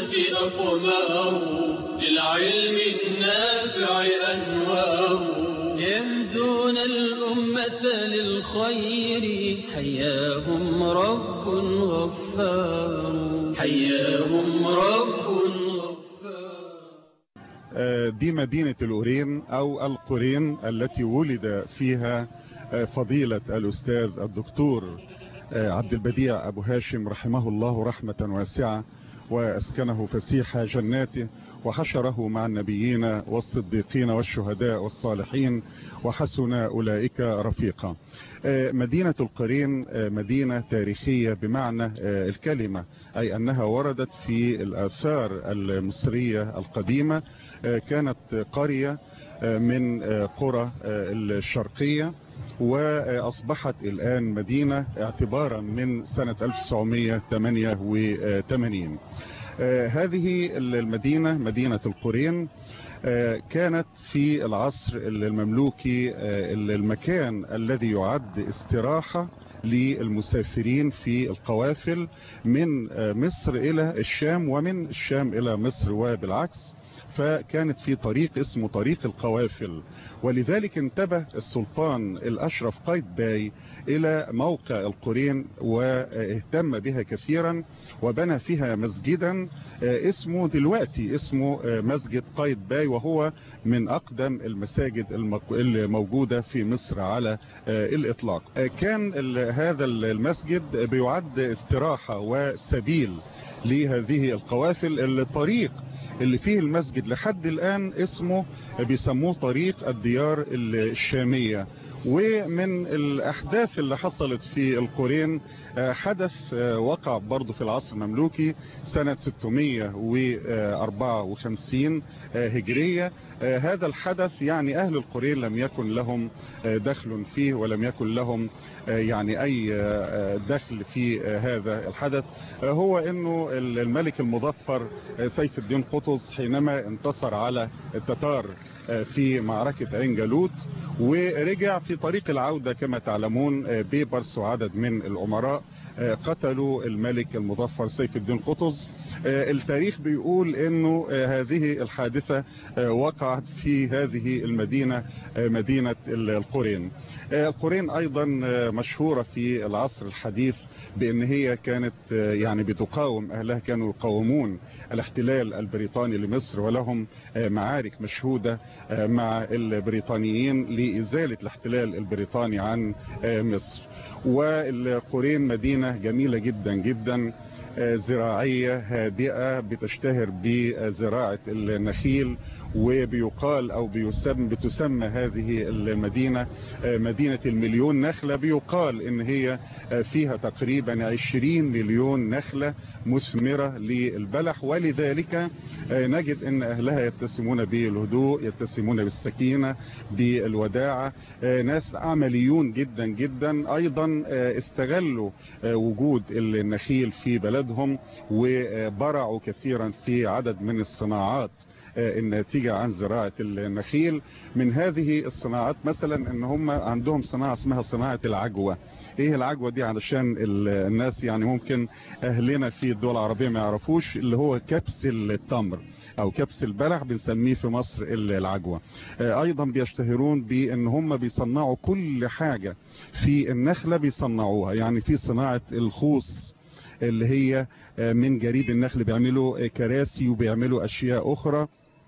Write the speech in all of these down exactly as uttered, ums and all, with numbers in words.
الأمة أقمار للعلم النافع أنوار يهدون الأمة للخير حياهم رب غفار حياهم رب غفار. دي مدينة القرين أو القرين التي ولد فيها فضيلة الأستاذ الدكتور عبد البديع أبو هاشم رحمه الله رحمة واسعة، وأسكنه فسيح جناته، وحشره مع النبيين والصديقين والشهداء والصالحين، وحسن أولئك رفيقا. مدينة القرين مدينة تاريخية بمعنى الكلمة، أي أنها وردت في الآثار المصرية القديمة. كانت قرية من قرى الشرقية، وأصبحت الآن مدينة اعتبارا من سنة ألف وتسعمائة وثمانية وثمانين. هذه المدينة مدينة القرين كانت في العصر المملوكي المكان الذي يعد استراحة للمسافرين في القوافل من مصر إلى الشام ومن الشام إلى مصر وبالعكس، فكانت في طريق اسمه طريق القوافل. ولذلك انتبه السلطان الأشرف قايتباي إلى موقع القرين واهتم بها كثيرا، وبنى فيها مسجدا اسمه دلوقتي اسمه مسجد قايتباي، وهو من أقدم المساجد الموجودة في مصر على الإطلاق. كان هذا المسجد بيعد استراحة وسبيل لهذه القوافل. الطريق اللي فيه المسجد لحد الآن اسمه بيسموه طريق الديار الشامية. ومن الأحداث اللي حصلت في القرين حدث وقع برضو في العصر المملوكي سنة ستمائة وأربعة وخمسين هجرية. هذا الحدث يعني أهل القرين لم يكن لهم دخل فيه، ولم يكن لهم يعني أي دخل في هذا الحدث. هو أنه الملك المظفر سيف الدين قطز حينما انتصر على التتار في معركة عين جالوت ورجع في طريق العودة كما تعلمون بيبرس وعدد من الأمراء قتلوا الملك المظفر سيف الدين قطز. التاريخ بيقول انه هذه الحادثة وقعت في هذه المدينة مدينة القرين. القرين ايضا مشهورة في العصر الحديث بان هي كانت يعني بتقاوم، اهلها كانوا يقاومون الاحتلال البريطاني لمصر، ولهم معارك مشهودة مع البريطانيين لإزالة الاحتلال البريطاني عن مصر. والقرين مدينة جميلة جدا جدا، زراعية هادئة بتشتهر بزراعة النخيل، وبيقال او بيسمى بتسمى هذه المدينة مدينة المليون نخلة. بيقال ان هي فيها تقريبا عشرين مليون نخلة مثمرة للبلح، ولذلك نجد ان اهلها يتسمون بالهدوء، يتسمون بالسكينة، بالوداعة، ناس عمليون جدا جدا. ايضا استغلوا وجود النخيل في بلدهم وبرعوا كثيرا في عدد من الصناعات الناتجة عن زراعة النخيل. من هذه الصناعات مثلا ان هم عندهم صناعة اسمها صناعة العجوة. ايه العجوة دي علشان الناس يعني ممكن اهلنا في الدول العربية ما يعرفوش، اللي هو كبس التمر او كبس البلح بنسميه في مصر العجوة. ايضا بيشتهرون بان هم بيصنعوا كل حاجة في النخلة بيصنعوها، يعني في صناعة الخوص اللي هي من جريد النخل بيعملوا كراسي وبيعملوا اشياء اخرى.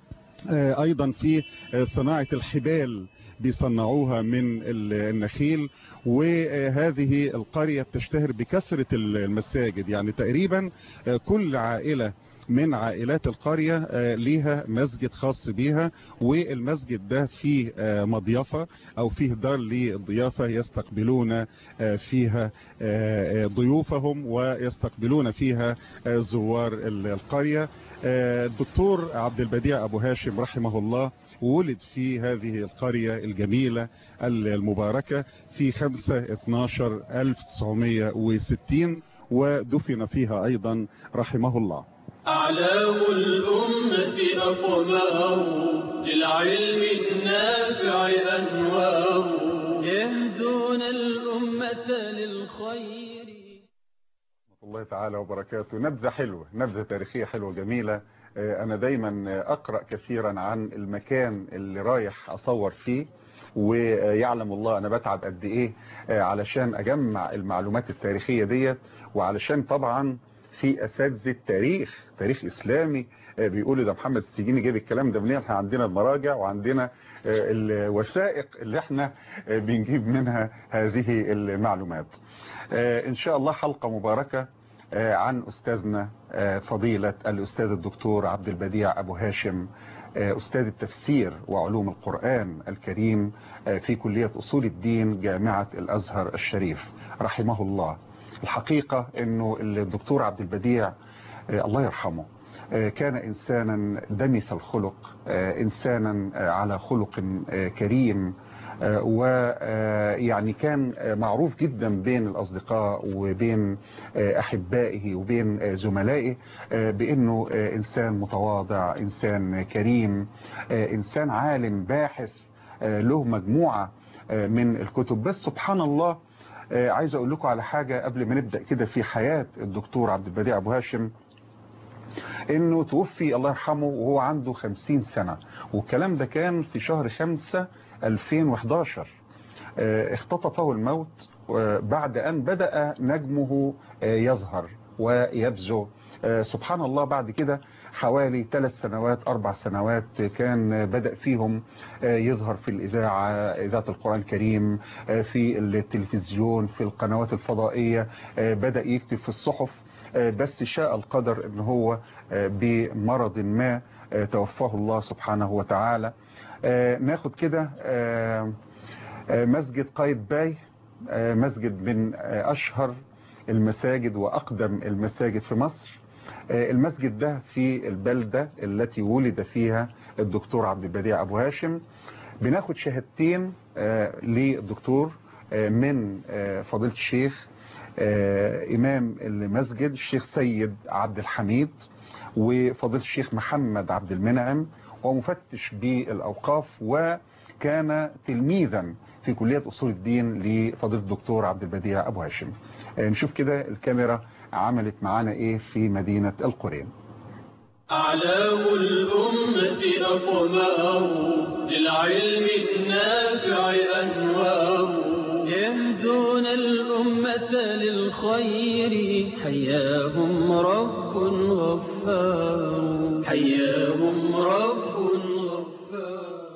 ايضا في صناعة الحبال بيصنعوها من النخيل. وهذه القرية بتشتهر بكثرة المساجد، يعني تقريبا كل عائلة من عائلات القرية ليها مسجد خاص بيها، والمسجد ده فيه مضيفة او فيه دار للضيافة يستقبلون فيها ضيوفهم ويستقبلون فيها زوار القرية. الدكتور عبد البديع ابو هاشم رحمه الله ولد في هذه القرية الجميلة المباركة في خمسة اتناشر ألف وتسعمائة وستين، ودفن فيها ايضا رحمه الله. أعلام الأمة أقمار للعلم النافع أنوار يهدون الأمة للخير. الله تعالى وبركاته. نبذة حلوة، نبذة تاريخية حلوة جميلة. أنا دايما أقرأ كثيرا عن المكان اللي رايح أصور فيه، ويعلم الله أنا بتعب قد إيه علشان أجمع المعلومات التاريخية ديت، وعلشان طبعا في أساتذة تاريخ تاريخ إسلامي بيقولوا ده محمد السجيني جايب الكلام ده منين. احنا عندنا المراجع وعندنا الوثائق اللي احنا بنجيب منها هذه المعلومات. إن شاء الله حلقة مباركة عن أستاذنا فضيلة الأستاذ الدكتور عبد البديع أبو هاشم، أستاذ التفسير وعلوم القرآن الكريم في كلية أصول الدين جامعة الأزهر الشريف رحمه الله. الحقيقة أنه الدكتور عبد البديع الله يرحمه كان إنسانا دمث الخلق، إنسانا على خلق كريم، ويعني كان معروف جدا بين الأصدقاء وبين أحبائه وبين زملائه بأنه إنسان متواضع، إنسان كريم، إنسان عالم باحث له مجموعة من الكتب. بس سبحان الله عايز أقول لكم على حاجة قبل ما نبدأ كده في حياة الدكتور عبد البديع أبو هاشم، انه توفي الله يرحمه وهو عنده خمسين سنة، والكلام ده كان في شهر خمسة ألفين وحداشر. اختطفه الموت بعد ان بدأ نجمه يظهر ويبزغ. سبحان الله بعد كده حوالي ثلاث سنوات أربع سنوات كان بدأ فيهم يظهر في الإذاعة، إذاعة القرآن الكريم، في التلفزيون، في القنوات الفضائية، بدأ يكتب في الصحف. بس شاء القدر ان هو بمرض ما توفاه الله سبحانه وتعالى. ناخد كده مسجد قايتباي، مسجد من اشهر المساجد واقدم المساجد في مصر. المسجد ده في البلدة التي ولد فيها الدكتور عبد البديع ابو هاشم. بناخد شهادتين للدكتور من فضيلة الشيخ إمام المسجد الشيخ سيد عبد الحميد، وفضيلة الشيخ محمد عبد المنعم، ومفتش بالأوقاف، وكان تلميذا في كلية أصول الدين لفضيلة الدكتور عبد البديع أبو هاشم. نشوف كده الكاميرا عملت معانا إيه في مدينة القرين. أعلام الأمة أقمار للعلم النافع أنوار، يهدون الأمة للخير حياهم رب غفار، حياهم رب غفار.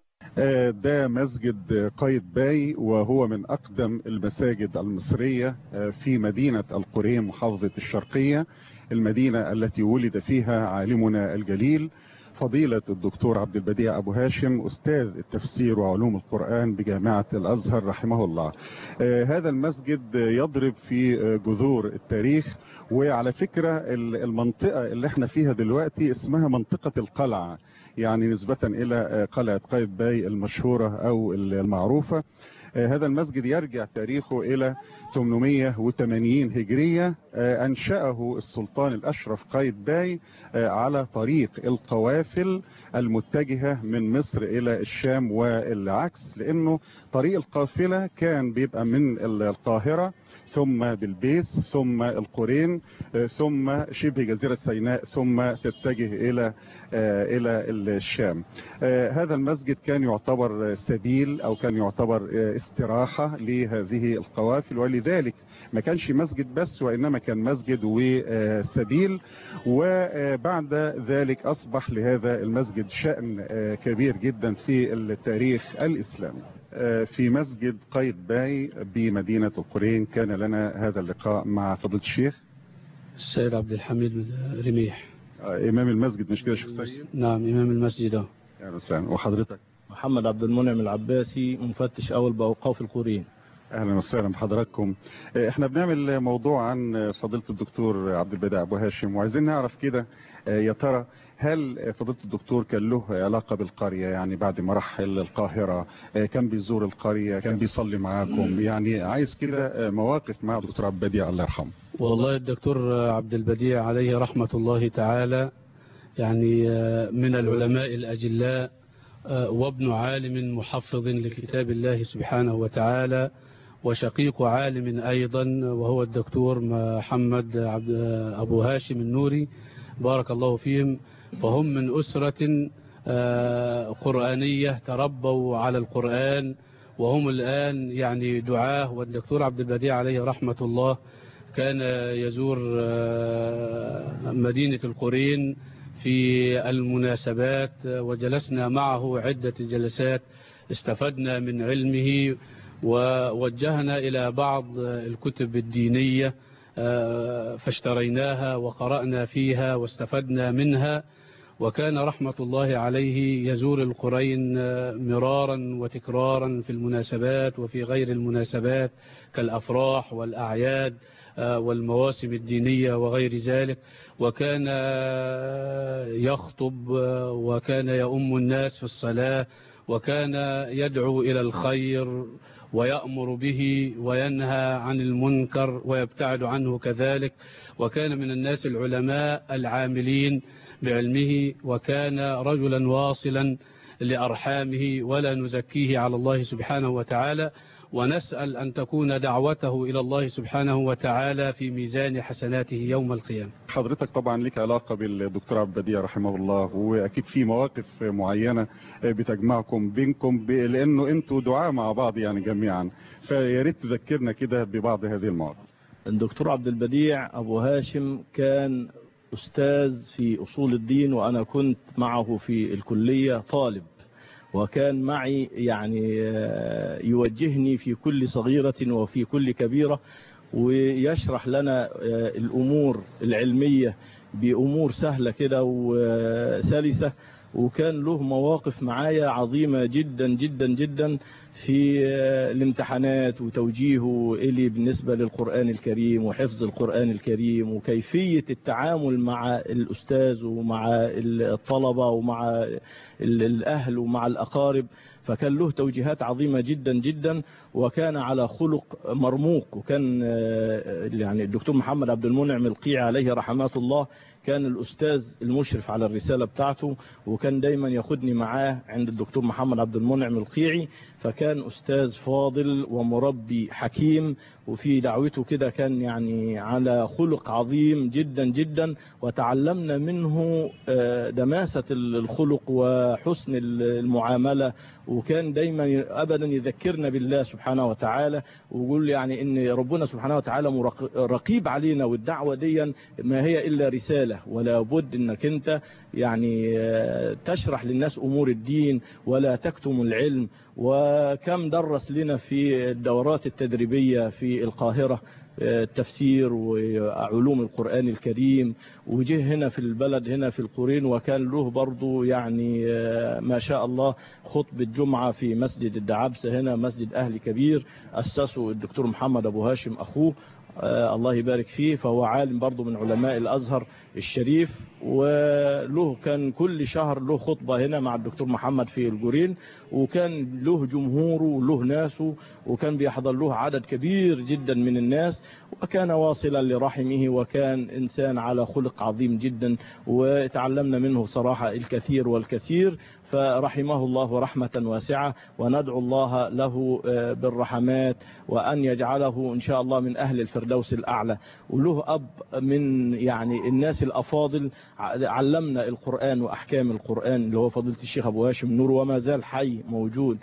ده مسجد قايتباي، وهو من أقدم المساجد المصرية في مدينة القرين محافظة الشرقية، المدينة التي ولد فيها عالمنا الجليل فضيلة الدكتور عبد البديع أبو هاشم، أستاذ التفسير وعلوم القرآن بجامعة الأزهر رحمه الله. آه هذا المسجد يضرب في جذور التاريخ. وعلى فكرة المنطقة اللي احنا فيها دلوقتي اسمها منطقة القلعة، يعني نسبة إلى قلعة قايتباي المشهورة أو المعروفة. هذا المسجد يرجع تاريخه إلى ثمانمائة وثمانين هجرية. أنشأه السلطان الأشرف قايتباي على طريق القوافل المتجهة من مصر إلى الشام والعكس، لأنه طريق القافلة كان بيبقى من القاهرة ثم بلبيس ثم القرين ثم شبه جزيرة سيناء ثم تتجه إلى إلى الشام. هذا المسجد كان يعتبر سبيل أو كان يعتبر استراحة لهذه القوافل، ولذلك ما كانش مسجد بس وإنما كان مسجد وسبيل. وبعد ذلك أصبح لهذا المسجد شأن كبير جدا في التاريخ الإسلامي. في مسجد قايتباي بمدينة القرين كان لنا هذا اللقاء مع فضيلة الشيخ السيد عبد الحميد رميح، إمام المسجد. مش كده شيخ سيد؟ نعم إمام المسجد. أهلا وسهلا. وحضرتك؟ محمد عبد المنعم العباسي، مفتش أول بأوقاف القرين. اهلا وسهلا بحضراتكم. احنا بنعمل موضوع عن فضيلة الدكتور عبد البديع ابو هاشم، وعايزين نعرف كده يا ترى هل فضيلة الدكتور كان له علاقة بالقرية؟ يعني بعد ما راح القاهرة كان بيزور القرية، كان بيصلي معاكم؟ يعني عايز كده مواقف مع الدكتور عبد البديع الله يرحمه. والله الدكتور عبد البديع عليه رحمة الله تعالى يعني من العلماء الأجلاء، وابن عالم محفظ لكتاب الله سبحانه وتعالى، وشقيق عالم أيضا، وهو الدكتور محمد عبد أبو هاشم النوري، بارك الله فيهم. فهم من أسرة قرآنية تربوا على القرآن، وهم الآن يعني دعاه. والدكتور عبد البديع عليه رحمة الله كان يزور مدينة القرين في المناسبات، وجلسنا معه عدة جلسات، استفدنا من علمه، ووجهنا إلى بعض الكتب الدينية فاشتريناها وقرأنا فيها واستفدنا منها. وكان رحمة الله عليه يزور القرين مرارا وتكرارا في المناسبات وفي غير المناسبات كالأفراح والأعياد والمواسم الدينية وغير ذلك، وكان يخطب وكان يؤم الناس في الصلاة، وكان يدعو إلى الخير ويأمر به وينهى عن المنكر ويبتعد عنه كذلك. وكان من الناس العلماء العاملين بعلمه، وكان رجلا واصلا لأرحامه ولا نزكيه على الله سبحانه وتعالى، ونسأل أن تكون دعوته إلى الله سبحانه وتعالى في ميزان حسناته يوم القيامة. حضرتك طبعا لك علاقة بالدكتور عبد البديع رحمه الله، وأكيد في مواقف معينة بتجمعكم بينكم لأنه أنتوا دعاء مع بعض يعني جميعا، فياريت تذكرنا كده ببعض هذه المواقف. الدكتور عبد البديع أبو هاشم كان أستاذ في أصول الدين، وأنا كنت معه في الكلية طالب، وكان معي يعني يوجهني في كل صغيرة وفي كل كبيرة، ويشرح لنا الأمور العلمية بأمور سهلة كده وسلسة. وكان له مواقف معايا عظيمة جدا جدا جدا في الامتحانات وتوجيهه إلي بالنسبة للقرآن الكريم وحفظ القرآن الكريم وكيفية التعامل مع الأستاذ ومع الطلبة ومع الأهل ومع الأقارب. فكان له توجيهات عظيمة جدا جدا، وكان على خلق مرموق. وكان يعني الدكتور محمد عبد المنعم القيعي عليه رحمات الله كان الأستاذ المشرف على الرسالة بتاعته، وكان دايما ياخدني معاه عند الدكتور محمد عبد المنعم القيعي. فكان أستاذ فاضل ومربي حكيم، وفي دعوته كده كان يعني على خلق عظيم جدا جدا، وتعلمنا منه دماسة الخلق وحسن المعاملة. وكان دايما أبدا يذكرنا بالله سبحانه وتعالى، ويقول يعني إن ربنا سبحانه وتعالى رقيب علينا، والدعوة دي ما هي إلا رسالة، ولا بد إنك أنت يعني تشرح للناس أمور الدين ولا تكتم العلم. وكم درس لنا في الدورات التدريبية في القاهرة التفسير وعلوم القرآن الكريم، وجه هنا في البلد هنا في القرين، وكان له برضو يعني ما شاء الله خطبة جمعة في مسجد الدعابسة هنا، مسجد أهل كبير أسسه الدكتور محمد أبو هاشم أخوه الله يبارك فيه. فهو عالم برضو من علماء الأزهر الشريف، وله كان كل شهر له خطبة هنا مع الدكتور محمد في الجورين، وكان له جمهوره وله ناسه، وكان بيحضر له عدد كبير جدا من الناس، وكان واصلا لرحمه، وكان إنسان على خلق عظيم جدا، وتعلمنا منه صراحة الكثير والكثير. فرحمه الله رحمة واسعة، وندعو الله له بالرحمات، وأن يجعله إن شاء الله من أهل الفردوس الأعلى. وله أب من يعني الناس الأفاضل علمنا القرآن وأحكام القرآن، اللي هو فضيلة الشيخ أبو هاشم نور، وما زال حي موجود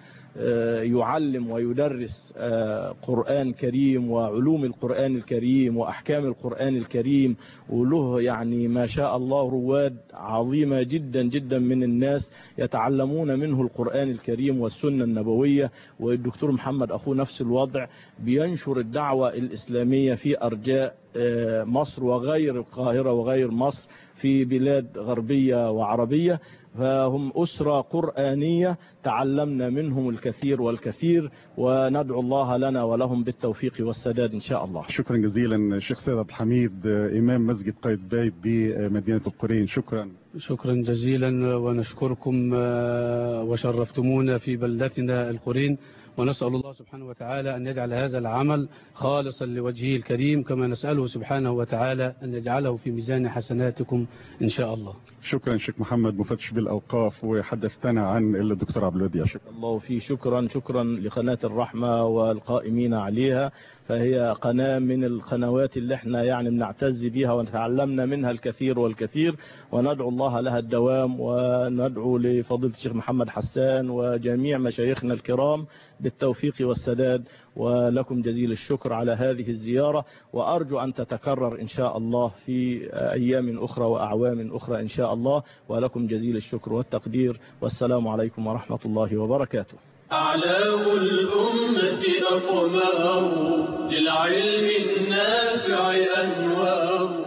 يعلم ويدرس قرآن كريم وعلوم القرآن الكريم وأحكام القرآن الكريم. وله يعني ما شاء الله رواد عظيمة جدا جدا من الناس يتعلمون منه القرآن الكريم والسنة النبوية. والدكتور محمد أخوه نفس الوضع، بينشر الدعوة الإسلامية في أرجاء مصر وغير القاهرة وغير مصر، في بلاد غربية وعربية. فهم أسرة قرآنية تعلمنا منهم الكثير والكثير، وندعو الله لنا ولهم بالتوفيق والسداد إن شاء الله. شكرا جزيلا الشيخ سيد عبد الحميد إمام مسجد قايتباي بمدينة القرين. شكرا شكرا جزيلا، ونشكركم وشرفتمونا في بلدتنا القرين. ونسأل الله سبحانه وتعالى أن يجعل هذا العمل خالصا لوجهه الكريم، كما نسأله سبحانه وتعالى أن يجعله في ميزان حسناتكم إن شاء الله. شكرا شيخ محمد مفتش بالأوقاف، وحدثتنا عن الدكتور عبد البديع. شكرا الله فيه. شكرا شكرا لقناة الرحمة والقائمين عليها، فهي قناة من القنوات اللي احنا يعني بنعتز بها ونتعلمنا منها الكثير والكثير، وندعو الله لها الدوام، وندعو لفضيلة الشيخ محمد حسان وجميع مشايخنا الكرام بالتوفيق والسداد. ولكم جزيل الشكر على هذه الزيارة، وأرجو أن تتكرر إن شاء الله في أيام أخرى وأعوام أخرى إن شاء الله. ولكم جزيل الشكر والتقدير، والسلام عليكم ورحمة الله وبركاته. أعلام الأمة أقمار، للعلم النافع أنوار.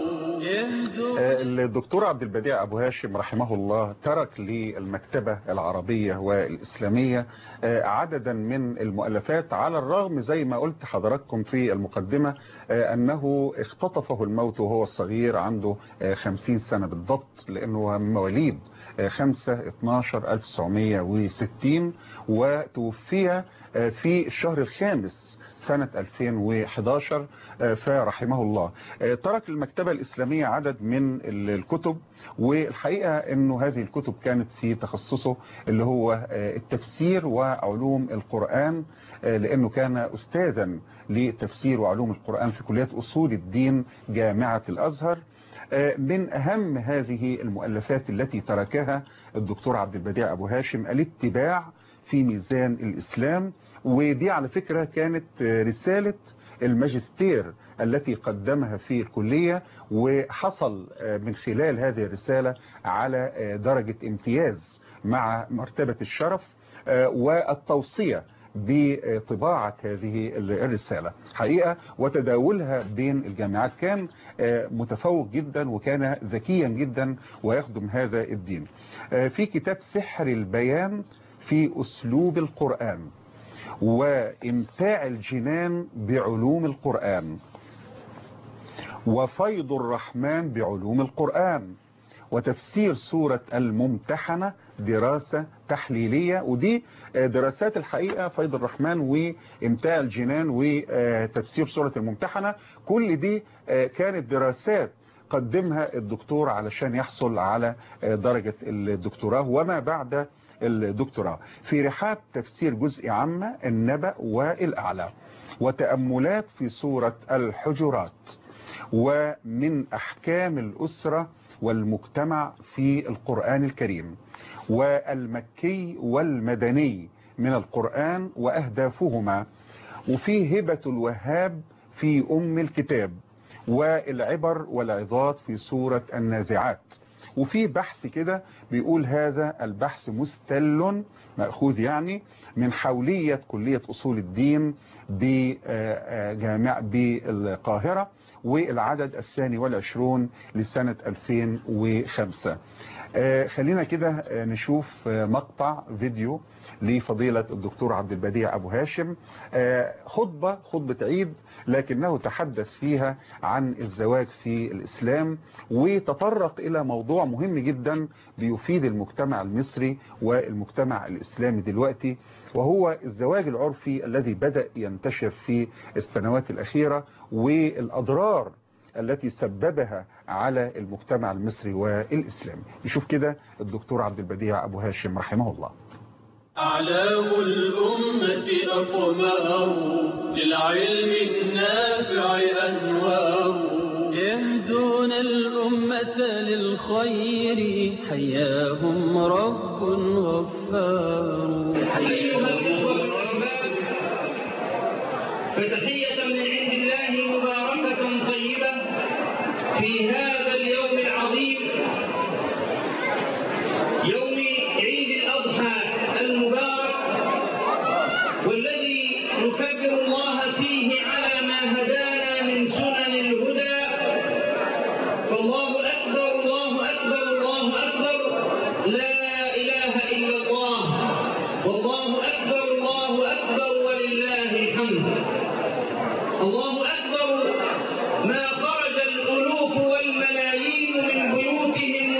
الدكتور عبد البديع أبو هاشم رحمه الله ترك للمكتبة العربية والإسلامية عددا من المؤلفات، على الرغم زي ما قلت حضراتكم في المقدمة أنه اختطفه الموت وهو صغير عنده خمسين سنة بالضبط، لأنه مواليد خمسة اتناشر ألف وتسعمائة وستين، وتوفي في الشهر الخامس سنة ألفين وأحد عشر فرحمه الله. ترك المكتبة الإسلامية عدد من الكتب، والحقيقة أنه هذه الكتب كانت في تخصصه اللي هو التفسير وعلوم القرآن، لأنه كان أستاذا لتفسير وعلوم القرآن في كلية أصول الدين جامعة الأزهر. من أهم هذه المؤلفات التي تركها الدكتور عبد البديع أبو هاشم الاتباع في ميزان الإسلام، ودي على فكرة كانت رسالة الماجستير التي قدمها في الكلية، وحصل من خلال هذه الرسالة على درجة امتياز مع مرتبة الشرف والتوصية بطباعة هذه الرسالة حقيقة وتداولها بين الجامعات. كان متفوق جدا وكان ذكيا جدا ويخدم هذا الدين. في كتاب سحر البيان في أسلوب القرآن، وإمتاع الجنان بعلوم القرآن، وفيض الرحمن بعلوم القرآن، وتفسير سورة الممتحنة دراسة تحليلية. ودي دراسات الحقيقة فيض الرحمن وإمتاع الجنان وتفسير سورة الممتحنة، كل دي كانت دراسات قدمها الدكتور علشان يحصل على درجة الدكتوراه وما بعد الدكتوراه. في رحاب تفسير جزء عامة النبأ والأعلى، وتأملات في سورة الحجرات، ومن أحكام الأسرة والمجتمع في القرآن الكريم، والمكي والمدني من القرآن وأهدافهما، وفي هبة الوهاب في أم الكتاب، والعبر والعظات في سورة النازعات. وفي بحث كده بيقول هذا البحث مستل مأخوذ يعني من حولية كلية أصول الدين بجامعة بالقاهرة، والعدد الثاني والعشرون لسنة ألفين وخمسة. خلينا كده نشوف مقطع فيديو لفضيلة الدكتور عبد البديع أبو هاشم، خطبة خطبة عيد، لكنه تحدث فيها عن الزواج في الإسلام، وتطرق إلى موضوع مهم جدا بيفيد المجتمع المصري والمجتمع الإسلامي دلوقتي، وهو الزواج العرفي الذي بدأ ينتشر في السنوات الأخيرة، والأضرار التي سببها على المجتمع المصري والإسلامي. يشوف كده الدكتور عبد البديع أبو هاشم رحمه الله. أعلام الأمة أقمار، للعلم النافع أنوار. يهدون الأمة للخير، حياهم رب غفار. فتحية من عند الله مباركة طيبة في هذا اليوم العظيم، يوم عيد الأضحى المبارك، والذي نكبر الله فيه على ما هدانا من سنن الهدى. فالله أكبر الله أكبر الله أكبر، لا إله إلا الله، والله أكبر الله أكبر ولله الحمد. الله أكبر ما خرج الألوف والملايين من بيوتهم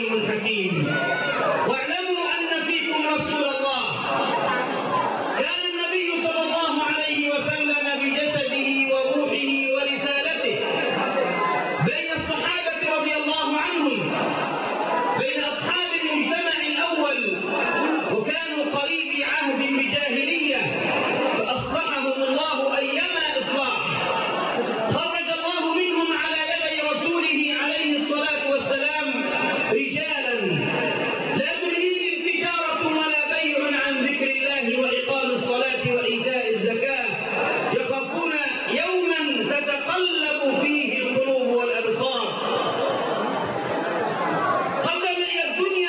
عليم حكيم. واعلموا أن فيكم رسول الله. كان النبي صلى الله عليه وسلم بجسده وروحه ورسالته بين الصحابة رضي الله عنهم، بين أصحاب المجتمع الأول، وكانوا قريبي عهد بجاهلية فأصلحهم الله أيما إصلاح. خرج الله منهم على يدي رسوله عليه الصلاة والسلام رجالا لا تلهيهم تجارة ولا بيع عن ذكر الله وإقام الصلاة وإيتاء الزكاة، يخافون يوما تتقلب فيه القلوب والأبصار. قدم إلى الدنيا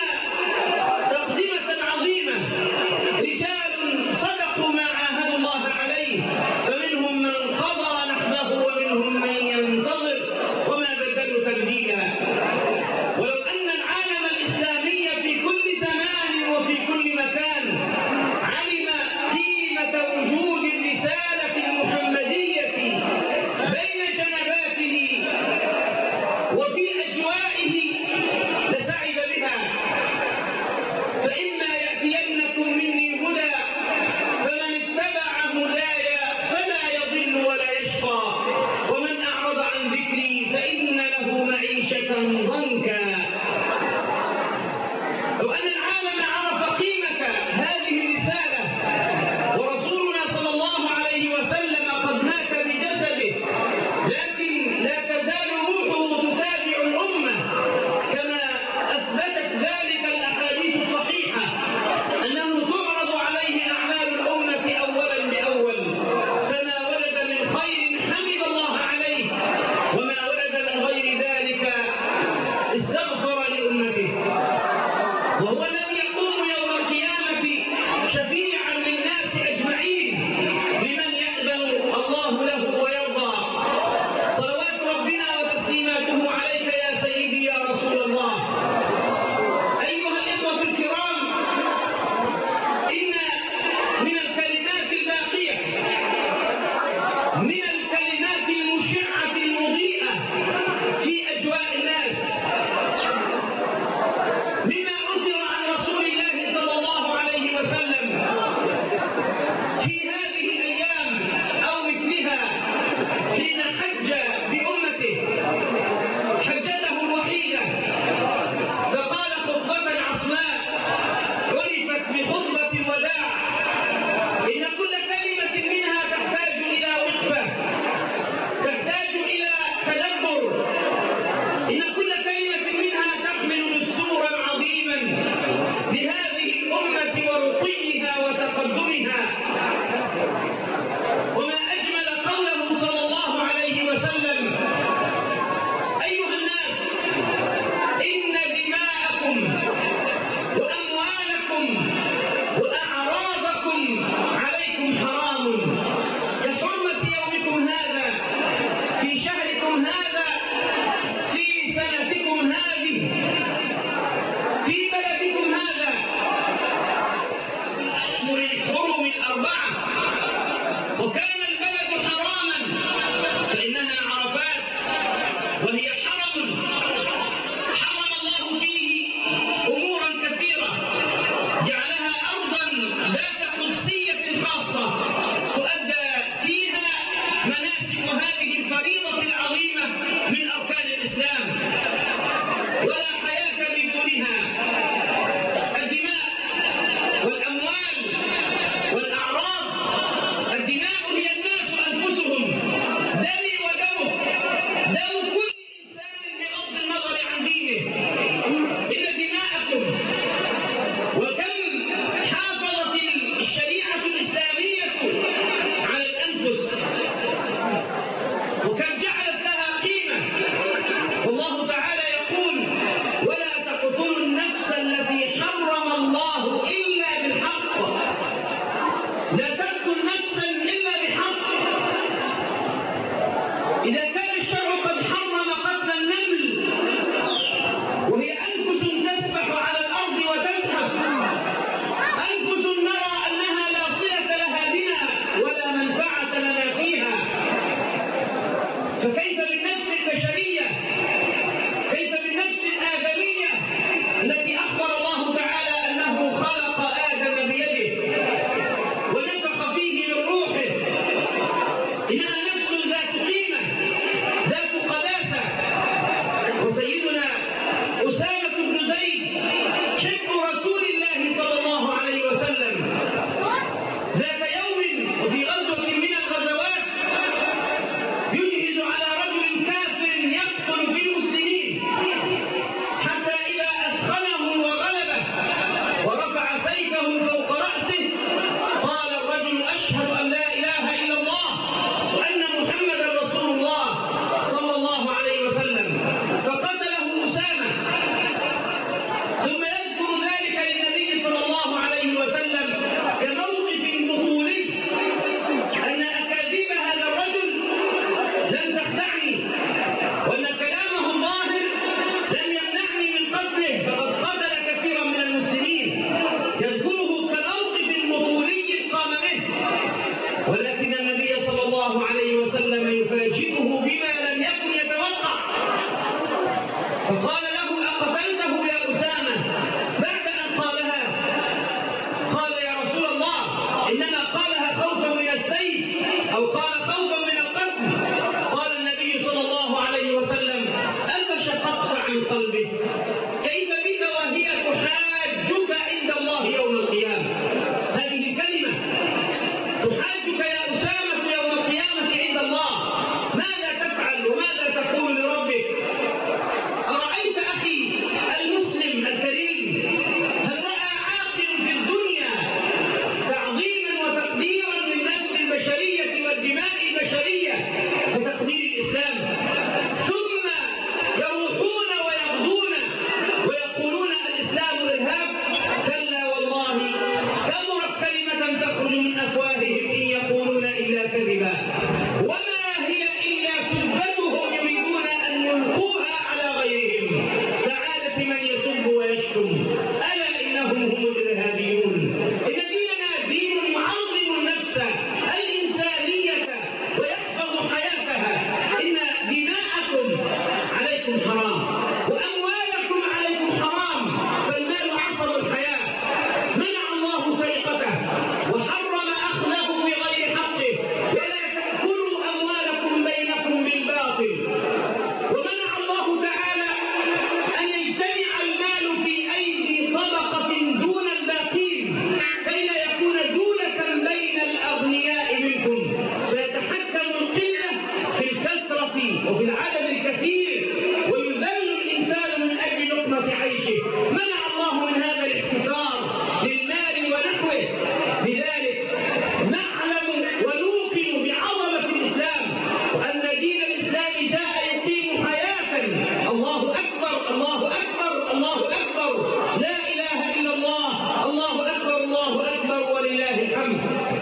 أنتم ألا إنهم هم الإرهابيون. إن ديننا دين يعظم النفس الإنسانية ويحفظ حياتها. إن دماءكم عليكم حرام وأموالكم عليكم حرام، فالمال عصب الحياة. منع الله سرقته وحرم أخذه بغير حقه، ولا تأكلوا أموالكم بينكم بالباطل. ومنع الله تعالى أن يجتمع المال في أيدي طبقة دون الباقين كي لا يكون دولة بين الأغنياء منكم، فيتحكم القلة في الكثرة وفي العدد الكثير ويذل الإنسان من أجل لقمة عيشه. منع الله من هذا الاحتكار للمال ونحوه. لذلك نعلم ونوقن بعظمة الإسلام وأن دين الإسلام جاء يقيم حياة. الله أكبر الله أكبر الله أكبر، لا إله إلا الله، الله أكبر الله أكبر ولله الحمد.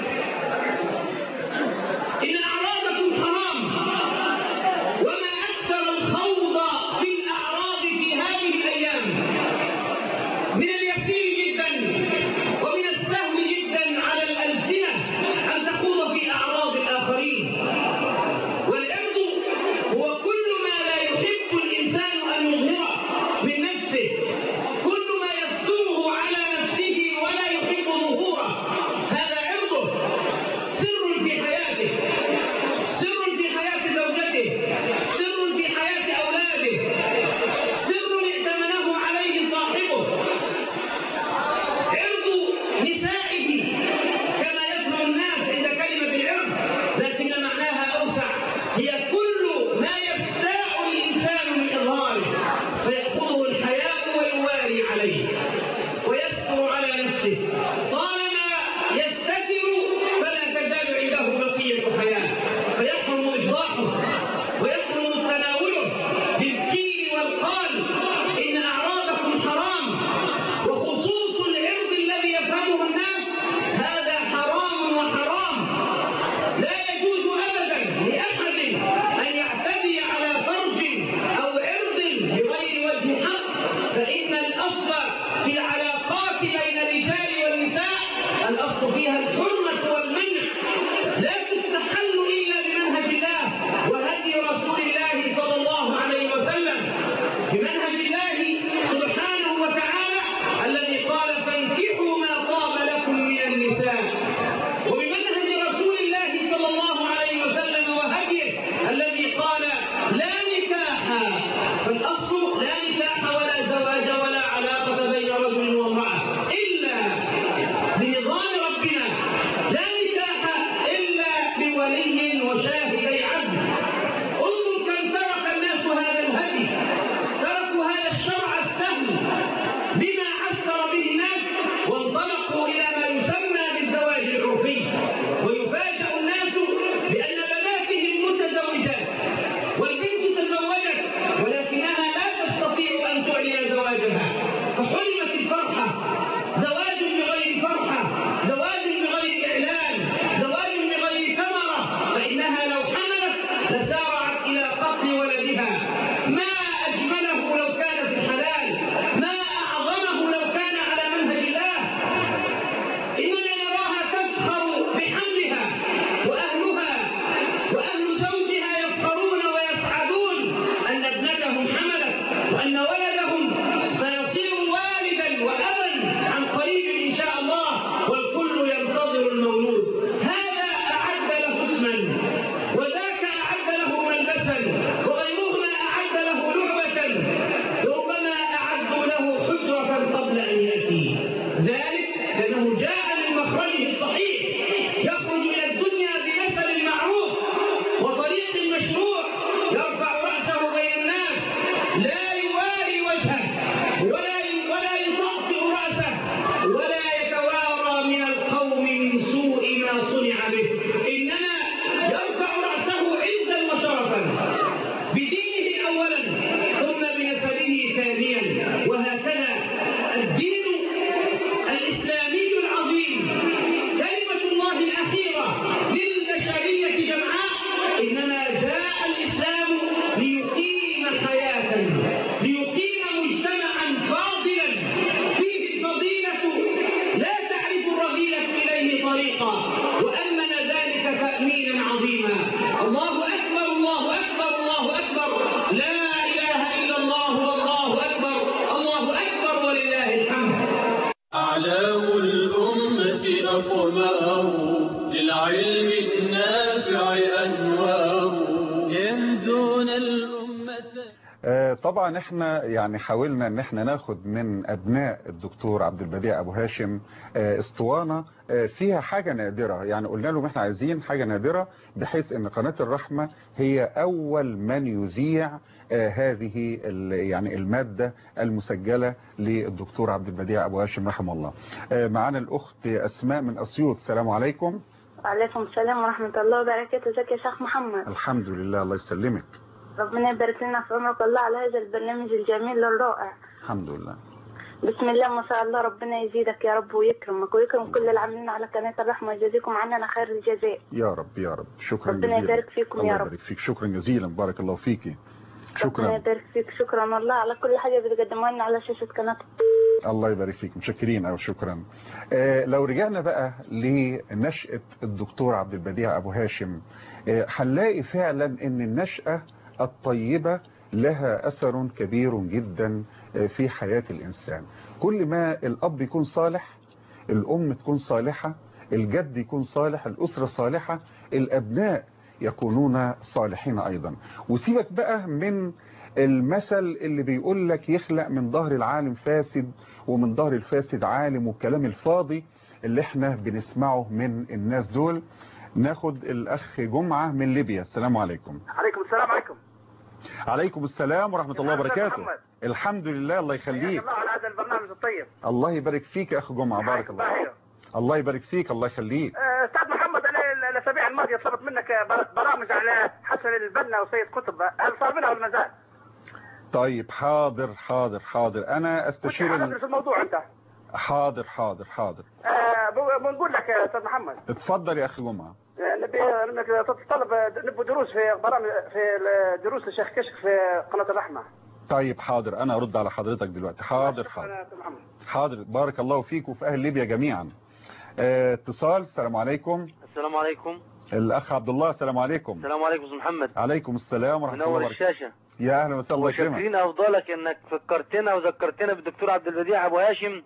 إن أعراضكم حرام، وما أكثر الخوض في الأعراض في هذه الأيام. من اليسير جدا ومن السهل جدا على الألسنة أن تخوض في أعراض الآخرين. والعرض هو كل ما لا يحب الإنسان أن يظهره من نفسه، كل ما يستره على نفسه ولا يحب ظهوره، هذا عرضه. سر في حياته، سر في حياة زوجته، سر في حياة أولاده، سر ائتمنه عليه صاحبه. عرض نسائه كما يفهم الناس عند كلمة العرض، لكن معناها أوسع، هي كل ما يستاء الإنسان من إظهاره فيأخذه الحياء ويواري عليه ويستر على نفسه. طالما يستتر فلا تزال عنده بقية حياة، فيحرم إفضاحه ويحرم تناوله بالكيل والقال. إن أعراضكم حرام، وخصوص العرض الذي يفهمه الناس هذا حرام وحرام. لا يجوز أبدا لأحد أن يعتدي على فرج أو عرض بغير وجه حق، فإن الأصل في العلاقات بين الرجال والنساء الأصل فيها الحرمة والمنع، لا تستحل إلا بمنهج الله وهدي رسول الله صلى الله عليه وسلم، بمنهج الله سبحانه وتعالى الذي قال فانكحوا ما طاب لكم من النساء، وبمنهج رسول الله صلى الله عليه وسلم وهديه الذي قال لا نكاح. فالأصل لا نكاح ولا زواج ولا علاقة بين رجل وامرأة إلا بنظام ربنا. لا نكاح إلا طبعا احنا يعني حاولنا ان احنا ناخد من ابناء الدكتور عبد البديع ابو هاشم اسطوانة فيها حاجة نادرة، يعني قلنا لهم احنا عايزين حاجة نادرة بحيث ان قناة الرحمة هي اول من يذيع هذه يعني المادة المسجلة للدكتور عبد البديع ابو هاشم رحمه الله. معانا الاخت اسماء من اسيوط. السلام عليكم. وعليكم السلام ورحمة الله وبركاته. ازيك يا شيخ محمد؟ الحمد لله، الله يسلمك. ربنا يبارك لنا في عمرك الله على هذا البرنامج الجميل الرائع. الحمد لله. بسم الله ما شاء الله، ربنا يزيدك يا رب ويكرمك ويكرم كل العاملين على قناة الرحمة ويجازيكم عننا خير الجزاء. يا رب يا رب. شكرا ربنا جزيلا. ربنا يبارك فيكم يا رب. الله يبارك فيك. شكرا جزيلا. بارك الله فيكي. شكرا. ربنا يبارك فيك. شكرا الله على كل حاجة بتقدموها لنا على شاشة قناة. الله يبارك فيك. متشكرين أو شكرا. آه لو رجعنا بقى لنشأة الدكتور عبد البديع أبو هاشم، آه هنلاقي فعلا ان النشأة الطيبة لها أثر كبير جدا في حياة الإنسان. كل ما الأب يكون صالح، الأم تكون صالحة، الجد يكون صالح، الأسرة صالحة، الأبناء يكونون صالحين أيضا. وسيبك بقى من المثل اللي بيقول لك يخلق من ظهر العالم فاسد ومن ظهر الفاسد عالم، والكلام الفاضي اللي احنا بنسمعه من الناس دول. ناخد الأخ جمعة من ليبيا. السلام عليكم. عليكم السلام. عليكم عليكم السلام ورحمة الله وبركاته. الحمم لله. الله يخليك. الله على هذا البرنامج الطيب. الله يبارك فيك يا أخ جمعة. بارك الله. الله يبارك فيك. الله يخليك. أستاذ محمد، أنا الأسابيع الماضية طلبت منك برامج على حسن البنا وسيد قطب، هل صار منها ولا ما زال؟ طيب حاضر حاضر حاضر. أنا أستشير ال... في الموضوع أنت. حاضر حاضر حاضر. أه بنقول لك يا أستاذ محمد. اتفضل يا أخي جمعة. نبي انك تتطلب نبي دروس في برامج في دروس الشيخ كشك في قناة الرحمة. طيب حاضر، انا ارد على حضرتك دلوقتي. حاضر حاضر حاضر. بارك الله فيك وفي اهل ليبيا جميعا. اه اتصال. السلام عليكم. السلام عليكم. الاخ عبد الله. السلام عليكم. السلام عليكم استاذ محمد. عليكم السلام ورحمه الله وبركاته. منور الشاشه. يا اهلا وسهلا. الله يكرمك. وشاكرين افضلك انك فكرتنا وذكرتنا بالدكتور عبد البديع ابو هاشم،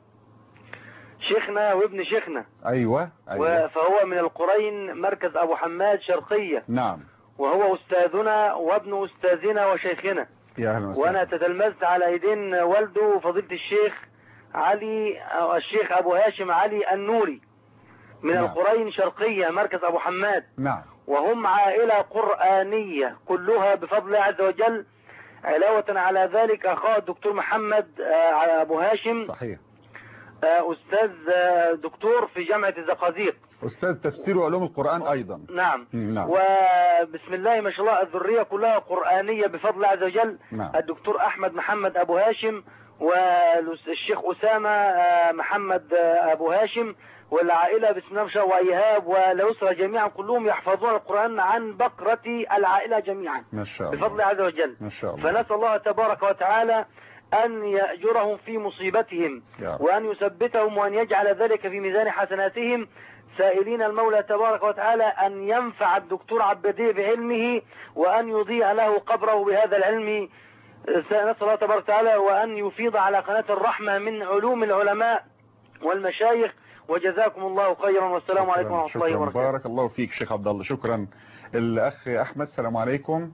شيخنا وابن شيخنا. ايوه ايوه. فهو من القرين مركز ابو حماد شرقية. نعم. وهو استاذنا وابن استاذنا وشيخنا. يا اهلا وسهلا. وانا تتلمذت على ايدين والده فضيلة الشيخ علي أو الشيخ ابو هاشم علي النوري من نعم. القرين شرقية مركز ابو حماد. نعم. وهم عائلة قرآنية كلها بفضل الله عز وجل. علاوة على ذلك اخاه الدكتور محمد ابو هاشم. صحيح. أستاذ دكتور في جامعة الزقازيق، أستاذ تفسير وعلوم القرآن أيضا. نعم. نعم. وبسم الله ما شاء الله الذرية كلها قرآنية بفضل الله عز وجل. نعم. الدكتور أحمد محمد أبو هاشم والشيخ أسامة محمد أبو هاشم والعائلة بسم الله ما شاء الله وإيهاب والأسرة جميعا كلهم يحفظون القرآن عن بقرة العائلة جميعا ما شاء الله بفضل الله عز وجل. ما شاء الله. فنسأل الله تبارك وتعالى أن يأجرهم في مصيبتهم وأن يثبتهم وأن يجعل ذلك في ميزان حسناتهم، سائلين المولى تبارك وتعالى أن ينفع الدكتور عبد البديع بعلمه وأن يضيء له قبره بهذا العلم. نسأل الله تبارك وتعالى وأن يفيض على قناة الرحمة من علوم العلماء والمشايخ. وجزاكم الله خيرا والسلام عليكم ورحمة الله وبركاته. بارك الله فيك شيخ عبد الله. شكرا. الأخ أحمد. السلام عليكم.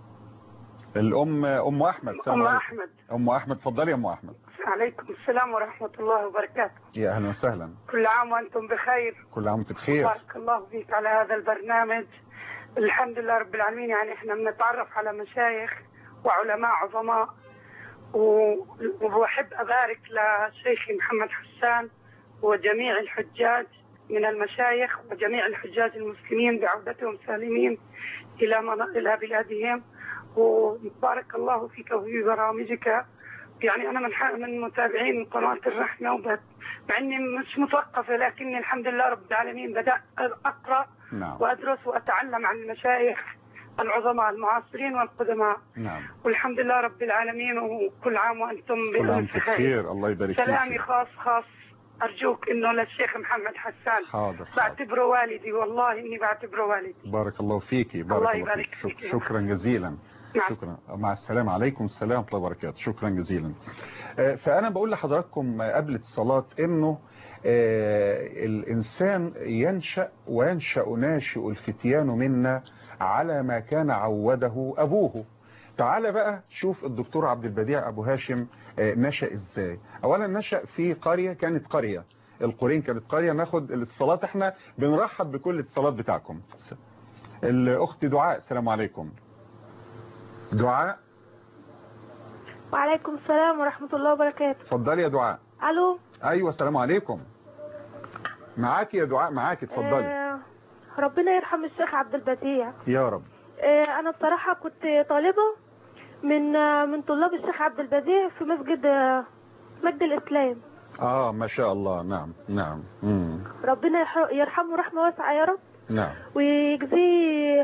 الأم أم أحمد. أم أحمد. أم أحمد اتفضلي يا أم أحمد. عليكم السلام ورحمة الله وبركاته. يا أهلا وسهلا. كل عام وأنتم بخير. كل عام وأنتم بخير. بارك الله فيك على هذا البرنامج. الحمد لله رب العالمين. يعني احنا بنتعرف على مشايخ وعلماء عظماء، وبحب أبارك لشيخي محمد حسان وجميع الحجاج من المشايخ وجميع الحجاج المسلمين بعودتهم سالمين إلى إلى بلادهم. وبارك الله فيك وفي برامجك. يعني أنا من من متابعين قناة الرحمة، مع إني مش مثقفة لكني الحمد لله رب العالمين بدأت أقرأ نعم. وأدرس وأتعلم عن المشايخ العظماء المعاصرين والقدماء. نعم. والحمد لله رب العالمين. وكل عام وأنتم بألف خير. الله يبارك فيك. سلامي خاص خاص أرجوك إنه للشيخ محمد حسان. حاضر. بعتبره والدي، والله إني بعتبره والدي. بارك الله فيكي. بارك الله الله يبارك فيك. فيك. شكرا جزيلا. نعم. شكرا. مع السلامة. عليكم السلام ورحمة الله وبركاته. شكرا جزيلا. فأنا بقول لحضراتكم قبل الصلاة إنه الإنسان ينشأ وينشأ ناشئ الفتيان منا على ما كان عوده أبوه. تعال بقى شوف الدكتور عبد البديع أبو هاشم نشأ إزاي. أولا نشأ في قرية كانت قرية، القرين كانت قرية. ناخد الاتصالات، احنا بنرحب بكل الاتصالات بتاعكم. الأخت دعاء، السلام عليكم. دعاء. وعليكم السلام ورحمة الله وبركاته. اتفضلي يا دعاء. ألو. أيوة السلام عليكم. معاكي يا دعاء، معاكي، اتفضلي. آه ربنا يرحم الشيخ عبد البديع يا رب. آه أنا بصراحة كنت طالبة من آه من طلاب الشيخ عبد البديع في مسجد آه مجد الإسلام. اه ما شاء الله. نعم نعم. مم. ربنا يرحمه رحمة واسعة يا رب. نعم. ويجزيه.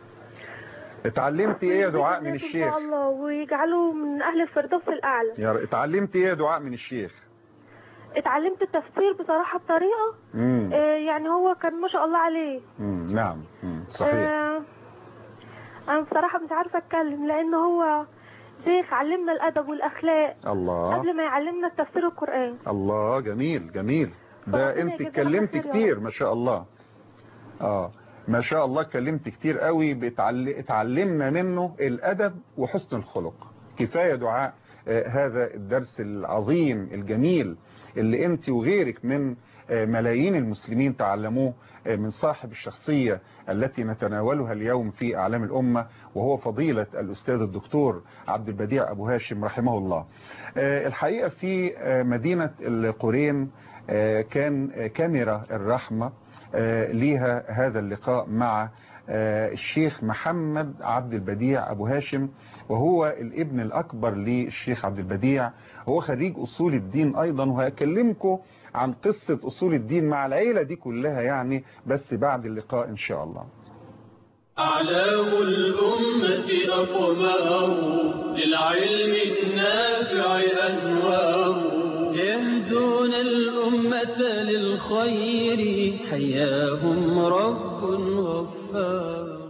اتعلمتي ايه يا دعاء من الشيخ؟ ان شاء الله، ويجعله من اهل الفردوس الاعلى. يا رب. اتعلمتي ايه يا دعاء من الشيخ؟ اتعلمت التفسير بصراحة بطريقة مم. آه يعني هو كان ما شاء الله عليه. مم. نعم. مم. صحيح. آه انا بصراحة مش عارفة اتكلم، لان هو شيخ علمنا الادب والاخلاق الله قبل ما يعلمنا التفسير القرآن. الله، جميل جميل. ده انت اتكلمت كتير ما شاء الله. اه ما شاء الله اتكلمت كتير قوي. بتعل... اتعلمنا منه الادب وحسن الخلق. كفاية دعاء آه هذا الدرس العظيم الجميل اللي انت وغيرك من آه ملايين المسلمين تعلموه آه من صاحب الشخصية التي نتناولها اليوم في اعلام الامة، وهو فضيلة الاستاذ الدكتور عبد البديع ابو هاشم رحمه الله. آه الحقيقة في آه مدينة القرين آه كان آه كاميرا الرحمة آه ليها هذا اللقاء مع آه الشيخ محمد عبد البديع أبو هاشم، وهو الابن الأكبر للشيخ عبد البديع. هو خريج أصول الدين أيضا، وهكلمكم عن قصة أصول الدين مع العيلة دي كلها يعني، بس بعد اللقاء إن شاء الله. أعلام الأمة أقمار للعلم النافع أنوار يهدون الأمة للخير حياهم رب غفار.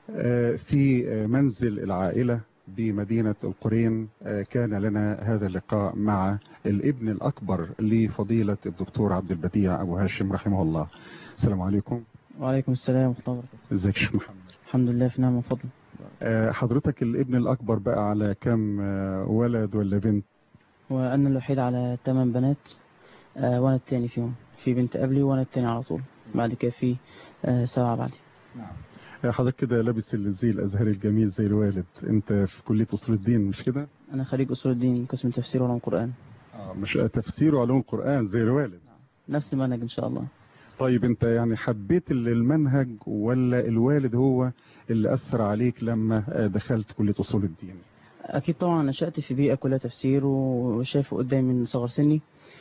في منزل العائلة بمدينة القرين كان لنا هذا اللقاء مع الابن الأكبر لفضيلة الدكتور عبد البديع أبو هاشم رحمه الله. السلام عليكم. وعليكم السلام ورحمة الله وبركاته. ازيك يا شيخ محمد؟ الحمد لله في نعمة وفضل. حضرتك الابن الأكبر بقى على كم ولد ولا بنت؟ وأنا الوحيد على ثمان بنات، آه وأنا الثاني فيهم. في بنت قبلي وأنا الثاني على طول، بعد كده في آه سبعة بعدي. نعم. حضرتك كده لابس الزي الأزهري الجميل زي الوالد. أنت في كلية أصول الدين مش كده؟ أنا خريج أصول الدين قسم تفسير وعلوم القرآن. آه مش تفسير وعلوم القرآن زي الوالد؟ نفس المنهج إن شاء الله. طيب أنت يعني حبيت المنهج ولا الوالد هو اللي أثر عليك لما دخلت كلية أصول الدين؟ أكيد طبعا نشأت في بيئة كلها تفسير وشايفه قدامي من صغر سني،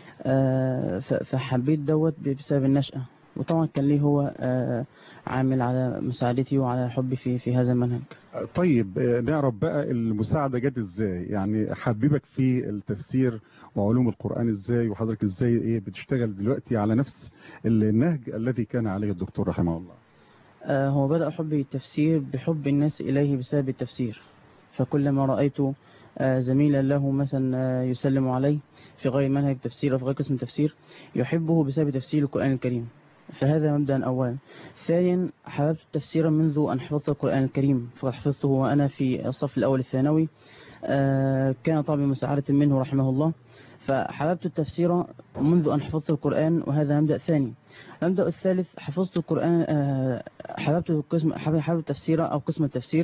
فحبيت دوت بسبب النشأة، وطبعا كان ليه هو عامل على مساعدتي وعلى حبي في في هذا المنهج. طيب نعرف بقى المساعدة جت ازاي؟ يعني حبيبك في التفسير وعلوم القرآن ازاي، وحضرتك ازاي ايه بتشتغل دلوقتي على نفس النهج الذي كان عليه الدكتور رحمه الله؟ هو بدأ حبي التفسير بحب الناس إليه بسبب التفسير، فكلما رأيت زميلا له مثلا يسلم عليه في غير منهج تفسير أو في غير قسم تفسير يحبه بسبب تفسير القرآن الكريم، فهذا مبدأ أولا. ثانيا حببت التفسير منذ أن حفظت القرآن الكريم، فقد حفظته وأنا في الصف الأول الثانوي، كان طبعا مساعدة منه رحمه الله، فحببت التفسير منذ أن حفظت القرآن، وهذا مبدأ ثاني. المبدأ الثالث حفظت القرآن، حببت القسم حببت التفسير أو قسم التفسير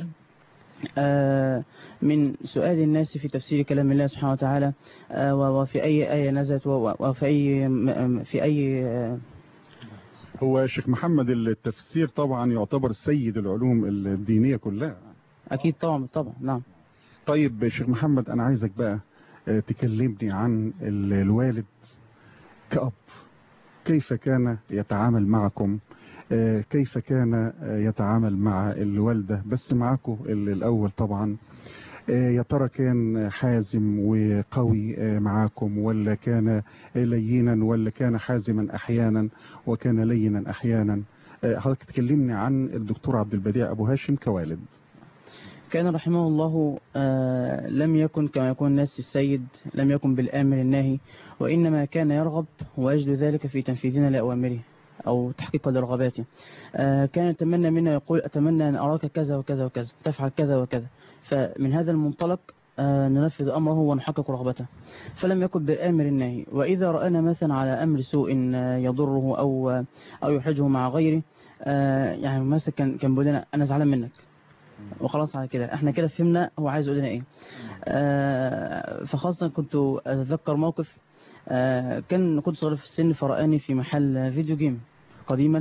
من سؤال الناس في تفسير كلام الله سبحانه وتعالى، وفي أي آية نزلت وفي أي في أي هو شيخ محمد التفسير طبعا يعتبر سيد العلوم الدينية كلها. أكيد طبعا طبعا نعم. طيب شيخ محمد أنا عايزك بقى تكلمني عن الوالد كأب، كيف كان يتعامل معكم، كيف كان يتعامل مع الوالدة، بس معكم الأول طبعا، يا ترى كان حازم وقوي معاكم ولا كان لينا ولا كان حازما أحيانا وكان لينا أحيانا؟ حضرتك تكلمني عن الدكتور عبد البديع أبو هاشم كوالد. كان رحمه الله لم يكن كما يكون الناس السيد، لم يكن بالآمر الناهي، وإنما كان يرغب ويجد ذلك في تنفيذنا لأوامره أو تحقيق لرغباته. كان يتمنى منا يقول أتمنى أن أراك كذا وكذا وكذا، تفعل كذا وكذا، فمن هذا المنطلق ننفذ أمره ونحقق رغبته، فلم يكن بالآمر الناهي. وإذا رأينا مثلا على أمر سوء يضره أو أو يحرجه مع غيره، يعني مثلا كان كان بيقول لنا أنا زعلان منك، وخلاص على كده احنا كده فهمنا هو عايز يقول لنا ايه. فخاصة كنت أتذكر موقف، كان كنت صغير في السن، فرآني في محل فيديو جيم قديما،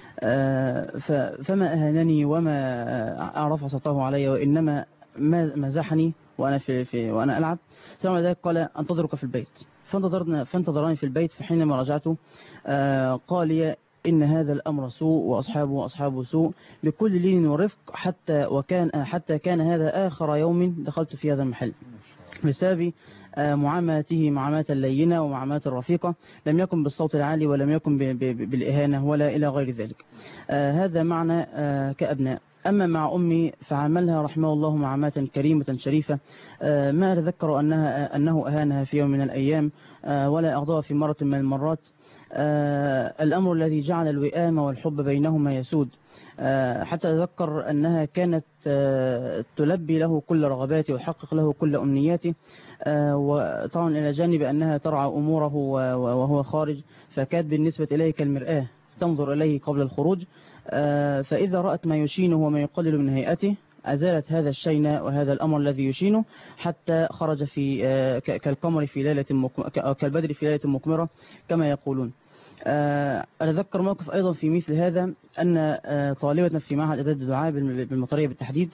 فما أهانني وما رفع صوته علي، وإنما مزحني وأنا في, في وأنا ألعب. ثم ذلك قال أنتظرك في البيت، فانتظرنا فانتظرني في البيت. فحينما رجعت قال لي إن هذا الأمر سوء وأصحابه وأصحابه سوء بكل لين ورفق، حتى وكان حتى كان هذا آخر يوم دخلت في هذا المحل بسبب معاملته معاملة اللينة ومعاملة الرفيقة، لم يكن بالصوت العالي ولم يكن بالإهانة ولا إلى غير ذلك. هذا معنى كأبناء. أما مع أمي فعاملها رحمه الله معاملة كريمة شريفة، ما أتذكر أنها أنه أهانها في يوم من الأيام ولا أغضبها في مرة من المرات. الأمر الذي جعل الوئام والحب بينهما يسود، حتى أتذكر أنها كانت تلبي له كل رغباته وتحقق له كل أمنياته، وطبعا إلى جانب أنها ترعى أموره وهو خارج، فكانت بالنسبة إليه كالمرآة تنظر إليه قبل الخروج، فإذا رأت ما يشينه وما يقلل من هيئته أزالت هذا الشين وهذا الأمر الذي يشينه، حتى خرج في كالقمر في ليلة كالبدر في ليلة مكمرة كما يقولون. أتذكر موقف أيضا في مثل هذا، أن طالبة في معهد إعداد الدعاء بالمطرية بالتحديد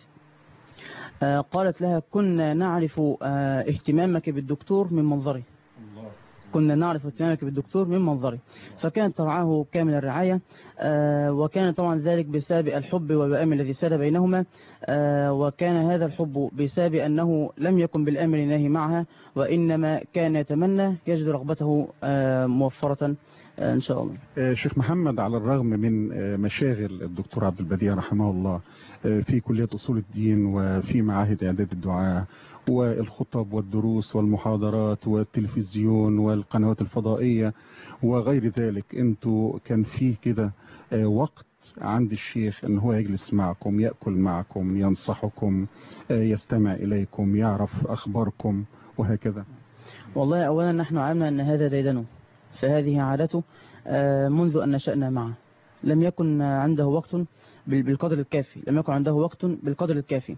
قالت لها كنا نعرف اهتمامك بالدكتور من منظره، كنا نعرف اهتمامك بالدكتور من منظره، فكانت ترعاه كامل الرعاية، وكان طبعا ذلك بسبب الحب والوئام الذي ساد بينهما، وكان هذا الحب بسبب أنه لم يكن بالأمر الناهي معها، وإنما كان يتمنى يجد رغبته موفرة إن شاء الله. شيخ محمد، على الرغم من مشاغل الدكتور عبد البديع رحمه الله في كلية أصول الدين وفي معاهد إعداد الدعاء والخطب والدروس والمحاضرات والتلفزيون والقنوات الفضائية وغير ذلك، انتوا كان فيه كده وقت عند الشيخ ان هو يجلس معكم، يأكل معكم، ينصحكم، يستمع إليكم، يعرف أخباركم وهكذا؟ والله أولا نحن علمنا أن هذا ديدنه، فهذه عادته منذ أن نشأنا معه. لم يكن عنده وقت بالقدر الكافي، لم يكن عنده وقت بالقدر الكافي،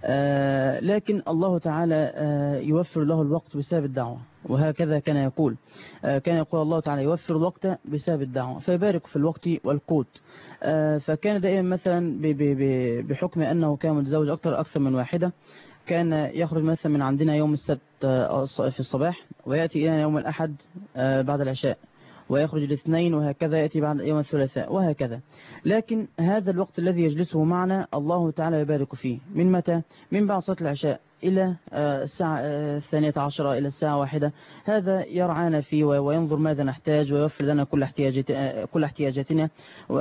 لكن الله تعالى يوفر له الوقت بسبب الدعوة، وهكذا كان يقول كان يقول الله تعالى يوفر الوقت بسبب الدعوة فيبارك في الوقت والقوت. فكان دائما مثلا بحكم أنه كان متزوج أكثر أكثر من واحدة، كان يخرج مثلا من عندنا يوم السبت في الصباح ويأتي إلينا يوم الأحد بعد العشاء، ويخرج الاثنين، وهكذا يأتي بعد يوم الثلاثاء وهكذا. لكن هذا الوقت الذي يجلسه معنا الله تعالى يبارك فيه، من متى؟ من بعد صلاة العشاء إلى الساعة الثانية عشرة إلى الساعة واحدة، هذا يرعانا فيه وينظر ماذا نحتاج، ويوفر لنا كل احتياجاتنا كل احتياجاتنا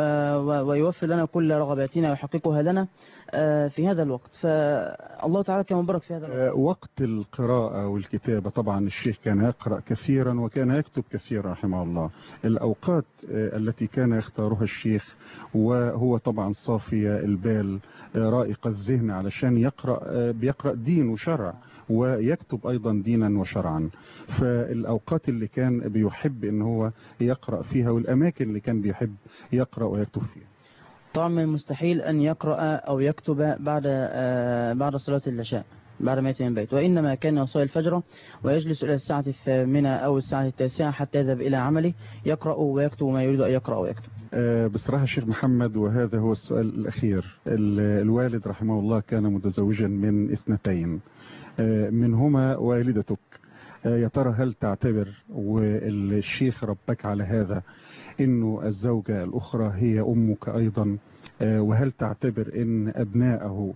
ويوفر لنا كل رغباتنا ويحققها لنا في هذا الوقت. فالله تعالى كان مبارك في هذا الوقت. وقت القراءة والكتابة طبعا الشيخ كان يقرأ كثيرا وكان يكتب كثيرا رحمه الله. الأوقات التي كان يختارها الشيخ وهو طبعا صافي البال رائق الذهن علشان يقرأ بيقرأ دين وشرع ويكتب أيضا دينا وشرعا، فالأوقات اللي كان بيحب ان هو يقرأ فيها والأماكن اللي كان بيحب يقرأ ويكتب فيها. طبعا من المستحيل أن يقرأ أو يكتب بعد بعد صلاة العشاء بعد ما يأتي من البيت، وإنما كان يصلي الفجر ويجلس إلى الساعة الثامنة أو الساعة التاسعة حتى يذهب إلى عمله يقرأ ويكتب ما يريد أن يقرأ ويكتب. أه بصراحة شيخ محمد، وهذا هو السؤال الأخير، الوالد رحمه الله كان متزوجا من اثنتين أه منهما والدتك، أه يا ترى هل تعتبر والشيخ ربك على هذا إنه الزوجة الأخرى هي أمك أيضا، أه وهل تعتبر إن أبناءه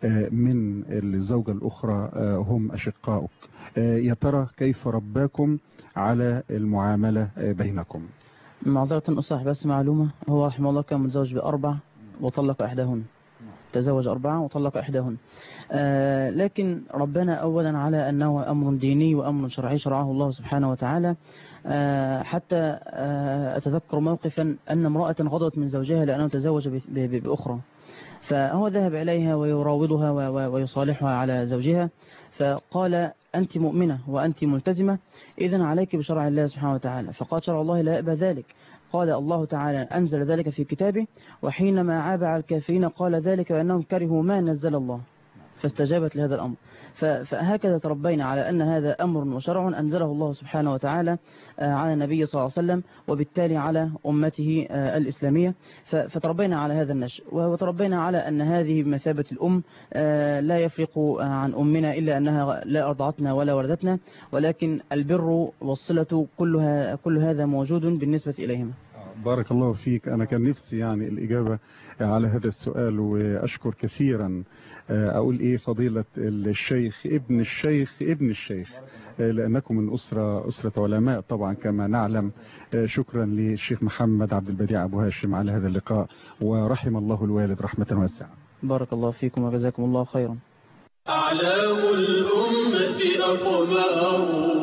من الزوجة الأخرى هم أشقاؤك؟ يا ترى كيف رباكم على المعاملة بينكم؟ معذرة أصح بس معلومة، هو رحمه الله كان متزوج بأربع وطلق إحداهن، تزوج أربعة وطلق إحداهن، آه لكن ربنا أولا على أنه أمر ديني وأمر شرعي شرعه الله سبحانه وتعالى. آه حتى آه أتذكر موقفا أن امرأة غضبت من زوجها لأنه تزوج بأخرى، فهو ذهب إليها ويراودها ويصالحها على زوجها، فقال أنت مؤمنة وأنت ملتزمة، إذن عليك بشرع الله سبحانه وتعالى. فقال شرع الله لا يأبى ذلك. قال الله تعالى أنزل ذلك في كتابه، وحينما عاب على الكافرين قال ذلك بأنهم كرهوا ما نزل الله فاستجابت لهذا الأمر. فهكذا تربينا على أن هذا أمر وشرع أنزله الله سبحانه وتعالى على النبي صلى الله عليه وسلم، وبالتالي على أمته الإسلامية. فتربينا على هذا النشء، وتربينا على أن هذه بمثابة الأم، لا يفرق عن أمنا إلا أنها لا أرضعتنا ولا ولدتنا، ولكن البر والصلة كلها كل هذا موجود بالنسبة إليهما. بارك الله فيك. أنا كان نفسي يعني الإجابة على هذا السؤال، وأشكر كثيرا أقول إيه فضيلة الشيخ ابن الشيخ ابن الشيخ، لأنكم من أسرة أسرة علماء طبعا كما نعلم. شكرا للشيخ محمد عبد البديع أبو هاشم على هذا اللقاء، ورحم الله الوالد رحمة واسعة. بارك الله فيكم وجزاكم الله خيرا. أعلام الأمة أقمار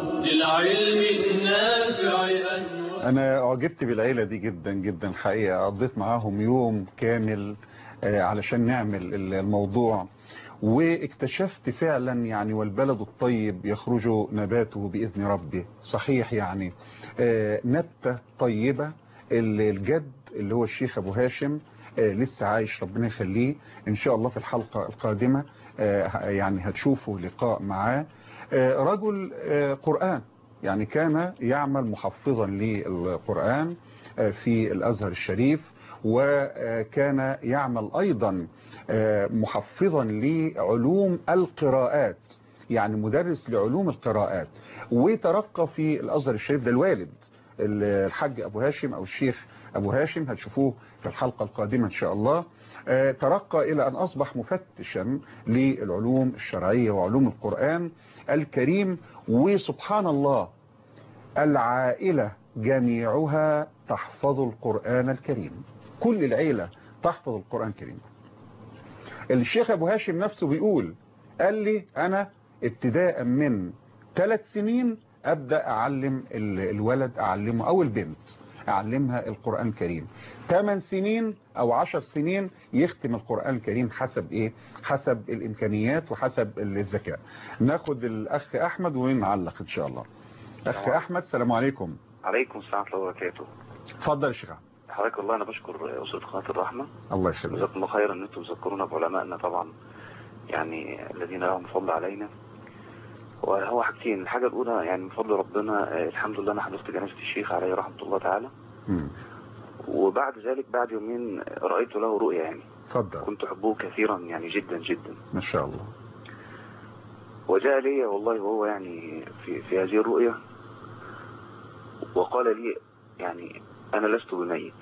للعلم النافع أنوار. أنا أعجبت بالعيلة دي جدا جدا حقيقة، قضيت معاهم يوم كامل علشان نعمل الموضوع، واكتشفت فعلا يعني والبلد الطيب يخرج نباته بإذن ربه. صحيح يعني نبتة طيبة. الجد اللي هو الشيخ أبو هاشم لسه عايش ربنا يخليه، إن شاء الله في الحلقة القادمة يعني هتشوفوا لقاء معاه. رجل قرآن، يعني كان يعمل محفظا للقرآن في الأزهر الشريف، وكان يعمل أيضا محفظا لعلوم القراءات، يعني مدرس لعلوم القراءات، وترقى في الأزهر الشريف. ده الوالد الحاج أبو هاشم أو الشيخ أبو هاشم، هتشوفوه في الحلقة القادمة إن شاء الله. ترقى إلى أن أصبح مفتشا للعلوم الشرعية وعلوم القرآن الكريم. وسبحان الله العائلة جميعها تحفظ القرآن الكريم، كل العيلة تحفظ القرآن الكريم. الشيخ أبو هاشم نفسه بيقول، قال لي أنا ابتداء من ثلاث سنين أبدأ أعلم الولد، أعلمه أو البنت أعلمها القرآن الكريم، ثمان سنين أو عشر سنين يختم القرآن الكريم، حسب إيه؟ حسب الإمكانيات وحسب الذكاء. ناخد الأخ أحمد ونعلق إن شاء الله. أخ أحمد السلام عليكم. عليكم السلام ورحمة الله وبركاته. اتفضل يا شيخ. حضرتك الله أنا بشكر أسرة قناة الرحمة، الله يخليك، جزاكم الله خيرا أن أنتم تذكرونا بعلمائنا طبعا، يعني الذين لهم فضل علينا. وهو حاجتين، الحاجة الأولى يعني من فضل ربنا الحمد لله أنا حضرت جنازة الشيخ عليه رحمة الله تعالى، م. وبعد ذلك بعد يومين رأيت له رؤيا، يعني فضل. كنت أحبه كثيرا يعني جدا جدا ما شاء الله. وجاء لي والله وهو يعني في, في هذه الرؤيا وقال لي يعني أنا لست بميت.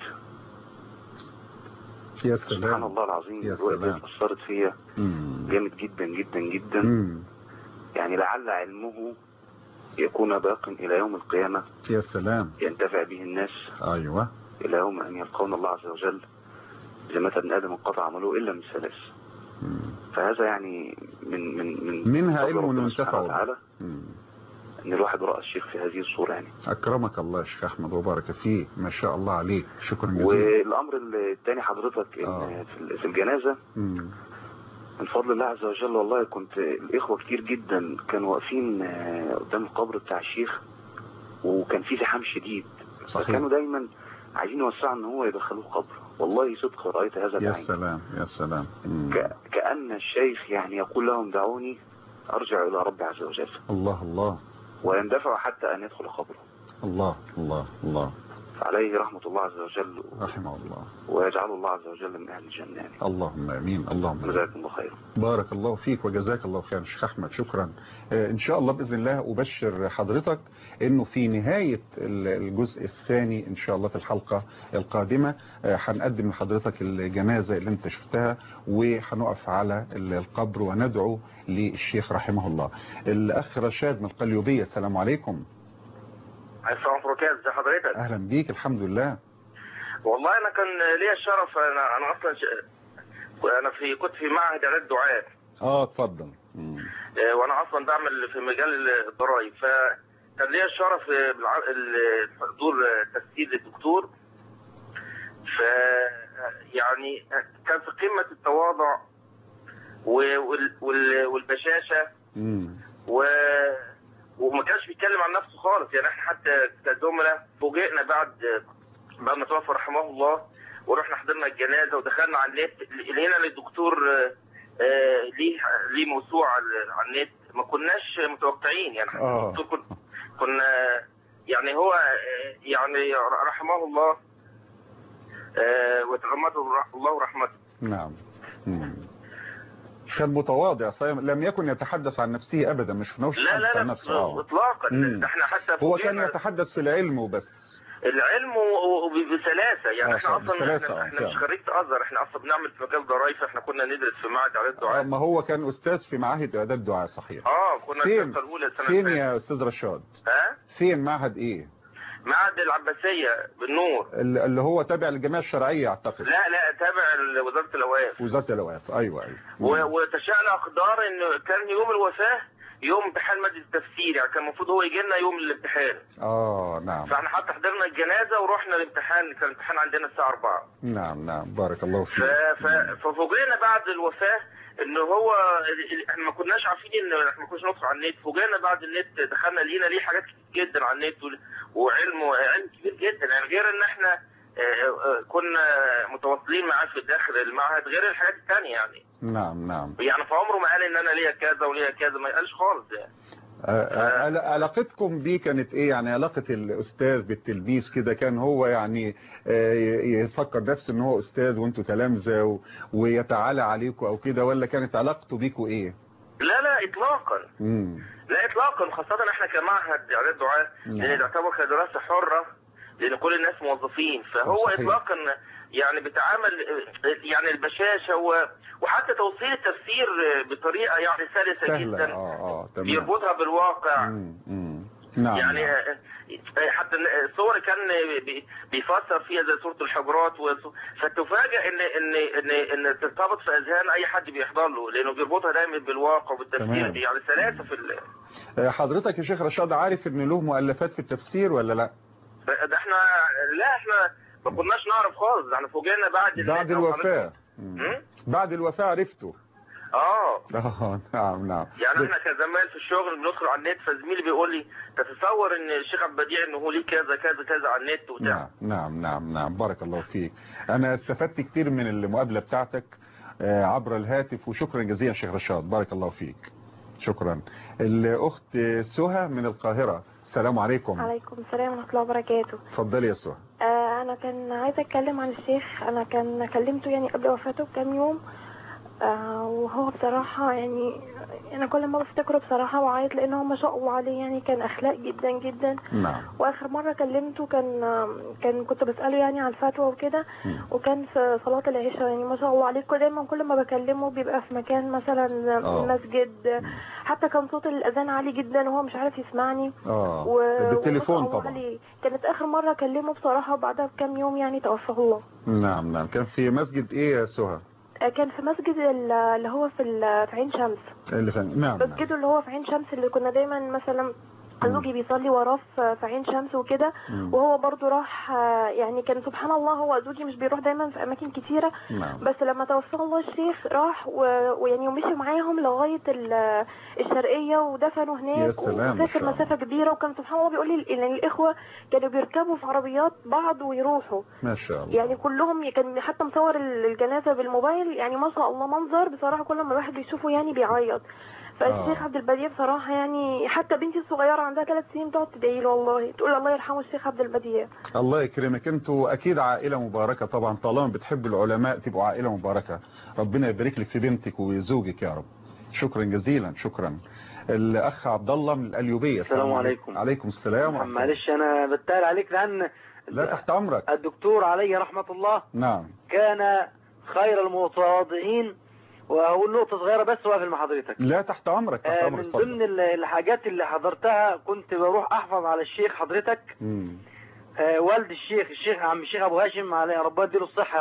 يا سلام. سبحان الله العظيم، الرؤيا دي أثرت فيا جامد جدا جدا جدا. مم. يعني لعل علمه يكون باق إلى يوم القيامة. يا سلام. ينتفع به الناس. أيوة. إلى يوم أن يلقون الله عز وجل. زي مثلا ابن آدم انقطع عمله إلا من ثلاث. فهذا يعني من من من منها علم ينتفع تعالى ان الواحد رأى الشيخ في هذه الصورة. يعني اكرمك الله يا شيخ احمد وبارك فيك، ما شاء الله عليك، شكرا جزيلا. والامر الثاني حضرتك ان في الجنازة مم. من فضل الله عز وجل والله كنت الاخوة كتير جدا كانوا واقفين قدام القبر بتاع الشيخ، وكان في زحام شديد. صحيح. فكانوا دايما عايزين يوسعوا ان هو يدخلوه القبر. والله صدق رأيت هذا يا بعين. سلام يا سلام. ك... كأن الشيخ يعني يقول لهم دعوني ارجع الى ربي عز وجل. الله الله. ويندفع حتى ان يدخل قبره. الله الله الله. عليه رحمة الله عز وجل رحمه الله، ويجعل الله عز وجل من أهل الجنة. يعني. اللهم امين. اللهم جزاكم الله خير. بارك الله فيك وجزاك الله خير شيخ احمد، شكرا. ان شاء الله باذن الله ابشر حضرتك انه في نهايه الجزء الثاني ان شاء الله في الحلقه القادمه هنقدم لحضرتك الجنازه اللي انت شفتها، وهنقف على القبر وندعو للشيخ رحمه الله. الاخ رشاد من القليوبيه، السلام عليكم. السلام عليكم. ازي حضرتك؟ اهلا بيك. الحمد لله. والله انا كان ليا الشرف، انا انا اصلا ش... انا في كنت في معهد اعداد دعاة. اه اتفضل. وانا اصلا بعمل في مجال الضرايب، فكان ليا الشرف بالحضور تسجيل للدكتور. ف يعني كان في قمة التواضع وال- وال- والبشاشة و وما كانش بيتكلم عن نفسه خالص. يعني احنا حتى كزملاء فوجئنا بعد بعد ما توفى رحمه الله، ورحنا حضرنا الجنازه ودخلنا على النت لقينا للدكتور آه، ليه ليه موسوعه على النت، ما كناش متوقعين. يعني آه. الدكتور كن- كنا يعني هو آه، يعني رحمه الله آه، وتغمده الله رحمته. نعم. مم. كان متواضع صحيح، لم يكن يتحدث عن نفسه ابدا، مش نوش لا لا عن لا نفسه. آه. اطلاقا. مم. ده احنا حتى هو كان فوجئنا يتحدث في العلم وبس. العلم وبسلاسه. يعني آه، احنا اصلا بسلاسة، احنا, آه، احنا مش فعلا. خريج ازهر، احنا اصلا بنعمل في مجال ضرايف، احنا كنا ندرس في معهد اعداد آه، دعاء. ما هو كان استاذ في معاهد اعداد دعاء صحيح. اه كنا فين السنه الاولى السنه فين اللي يا استاذ رشاد؟ فاتت. ها فين معهد ايه؟ معهد العباسيه بالنور. ال- اللي هو تابع للجمعيه الشرعيه اعتقد. لا لا تابع وزاره الاوقاف. وزاره الاوقاف. ايوه ايوه. و- وتشاءنا اقدار انه كان يوم الوفاه يوم امتحان ماده التفسير، يعني كان المفروض هو يجي لنا يوم الامتحان. اه نعم. فاحنا حتى حضرنا الجنازه ورحنا الامتحان، كان الامتحان عندنا الساعه أربعة. نعم نعم بارك الله ف... فيك. ف... ففوجئنا بعد الوفاه ان هو احنا ما كناش عارفين ان احنا ما كناش ندخل على النت. فوجئنا بعد النت دخلنا لقينا ليه حاجات كتير جدا على النت و- وعلم علم كبير جدا. يعني غير ان احنا آه، آه، كنا متواصلين معاه في داخل المعهد، غير الحاجات الثانيه. يعني نعم نعم. يعني في عمره ما قال ان انا ليا كذا وليا كذا، ما قالش خالص يعني. آه، عل- علاقتكم بيه كانت ايه؟ يعني علاقة الاستاذ بالتلميذ كده، كان هو يعني آه، يفكر نفسه ان هو استاذ وانتوا تلامذة و- ويتعالى عليكم او كده، ولا كانت علاقته بيكم ايه؟ لا لا اطلاقا. امم لا اطلاقا، خاصه احنا كمعهد اعداد دعاء لان تعتبر كدراسه حره لان كل الناس موظفين، فهو صحيح. اطلاقا يعني بيتعامل يعني البشاشه و... وحتى توصيل التفسير بطريقه يعني سلسه سهلة. جدا. اه اه تمام. بيربطها بالواقع. مم. مم. نعم يعني نعم. حتى الصور كان بي- بيفسر فيها زي سوره الحجرات وصو- فتفاجئ ان ان ان ان ترتبط في اذهان اي حد بيحضر له، لانه بيربطها دايما بالواقع وبالتفسير. تمام. يعني سلاسه في ال... آه، حضرتك يا شيخ رشاد عارف ان له مؤلفات في التفسير ولا لا؟ ده احنا لا احنا ما كناش نعرف خالص، احنا فوجئنا بعد بعد الوفاة. مم. بعد الوفاة عرفته. اه اه نعم نعم. يعني احنا كزمان في الشغل بندخل على النت، فزميلي بيقول لي تتصور ان الشيخ عبد البديع انه هو ليه كذا كذا كذا على النت وبتاع. نعم نعم نعم نعم بارك الله فيك. انا استفدت كتير من المقابلة بتاعتك آه، عبر الهاتف، وشكرا جزيلا شيخ رشاد، بارك الله فيك. شكرا. الاخت سهى من القاهرة، السلام عليكم. عليكم السلام ورحمة الله وبركاته. اتفضلي يا سهى. آه أنا كان عايزة أتكلم عن الشيخ. أنا كان كلمته يعني قبل وفاته بكام يوم، آه وهو بصراحة يعني أنا كل ما بفتكره بصراحة بعيط، لأن هو ما شاء الله عليه يعني كان أخلاق جدا جدا. نعم. وآخر مرة كلمته كان كان كنت بسأله يعني عن الفتوى وكده، وكان في صلاة العشاء. يعني ما شاء الله عليه دايما كل ما بكلمه بيبقى في مكان مثلا آه. مسجد، حتى كان صوت الأذان عالي جدا وهو مش عارف يسمعني. اه و... بالتليفون وما شاء الله طبعا. عليه. كانت آخر مرة أكلمه بصراحة وبعدها بكام يوم يعني توفاه الله. نعم نعم. كان في مسجد ايه يا سهى؟ كان في مسجد ال- اللي هو في ال- في عين شمس. اللي فين؟ نعم نعم. مسجده اللي هو في عين شمس، اللي كنا دايما مثلا زوجي بيصلي وراه في في عين شمس وكده، مم. وهو برضو راح. آه، يعني كان سبحان الله هو زوجي مش بيروح دايما في اماكن كتيره، نعم. بس لما توفاه الله الشيخ راح و- ويعني ومشي معاهم لغايه ال- الشرقيه ودفنوا يا هناك، سلام، ما وسافر شاء الله. مسافه كبيره. وكان سبحان الله بيقول لي ان الاخوه كانوا بيركبوا في عربيات بعض ويروحوا، ما شاء الله. يعني كلهم. كان حتى مصور الجنازه بالموبايل، يعني ما شاء الله منظر بصراحه كل ما الواحد بيشوفه يعني بيعيط. فالشيخ آه. عبد البديع بصراحه يعني حتى بنتي الصغيره عندها ثلاث سنين تقعد تدعي له والله، تقول الله يرحمه الشيخ عبد البديع. الله يكرمك. انتوا اكيد عائله مباركه طبعا، طالما بتحب العلماء تبقوا عائله مباركه. ربنا يبارك لك في بنتك وزوجك يا رب. شكرا جزيلا. شكرا. الاخ عبد الله من القليوبيه. السلام عليكم. عليكم السلام ورحمه الله. معلش انا بتال عليك لان لا تحت امرك. الدكتور عليه رحمة الله نعم. كان خير المتواضعين. وهقول نقطة صغيرة بس واقفل مع حضرتك. لا تحت امرك. تحت آه امرك. من اتفضل. ضمن ال- الحاجات اللي حضرتها كنت بروح احفظ على الشيخ حضرتك. مم. آه والد الشيخ الشيخ عم الشيخ ابو هاشم عليه ربنا يديله الصحة يا رب.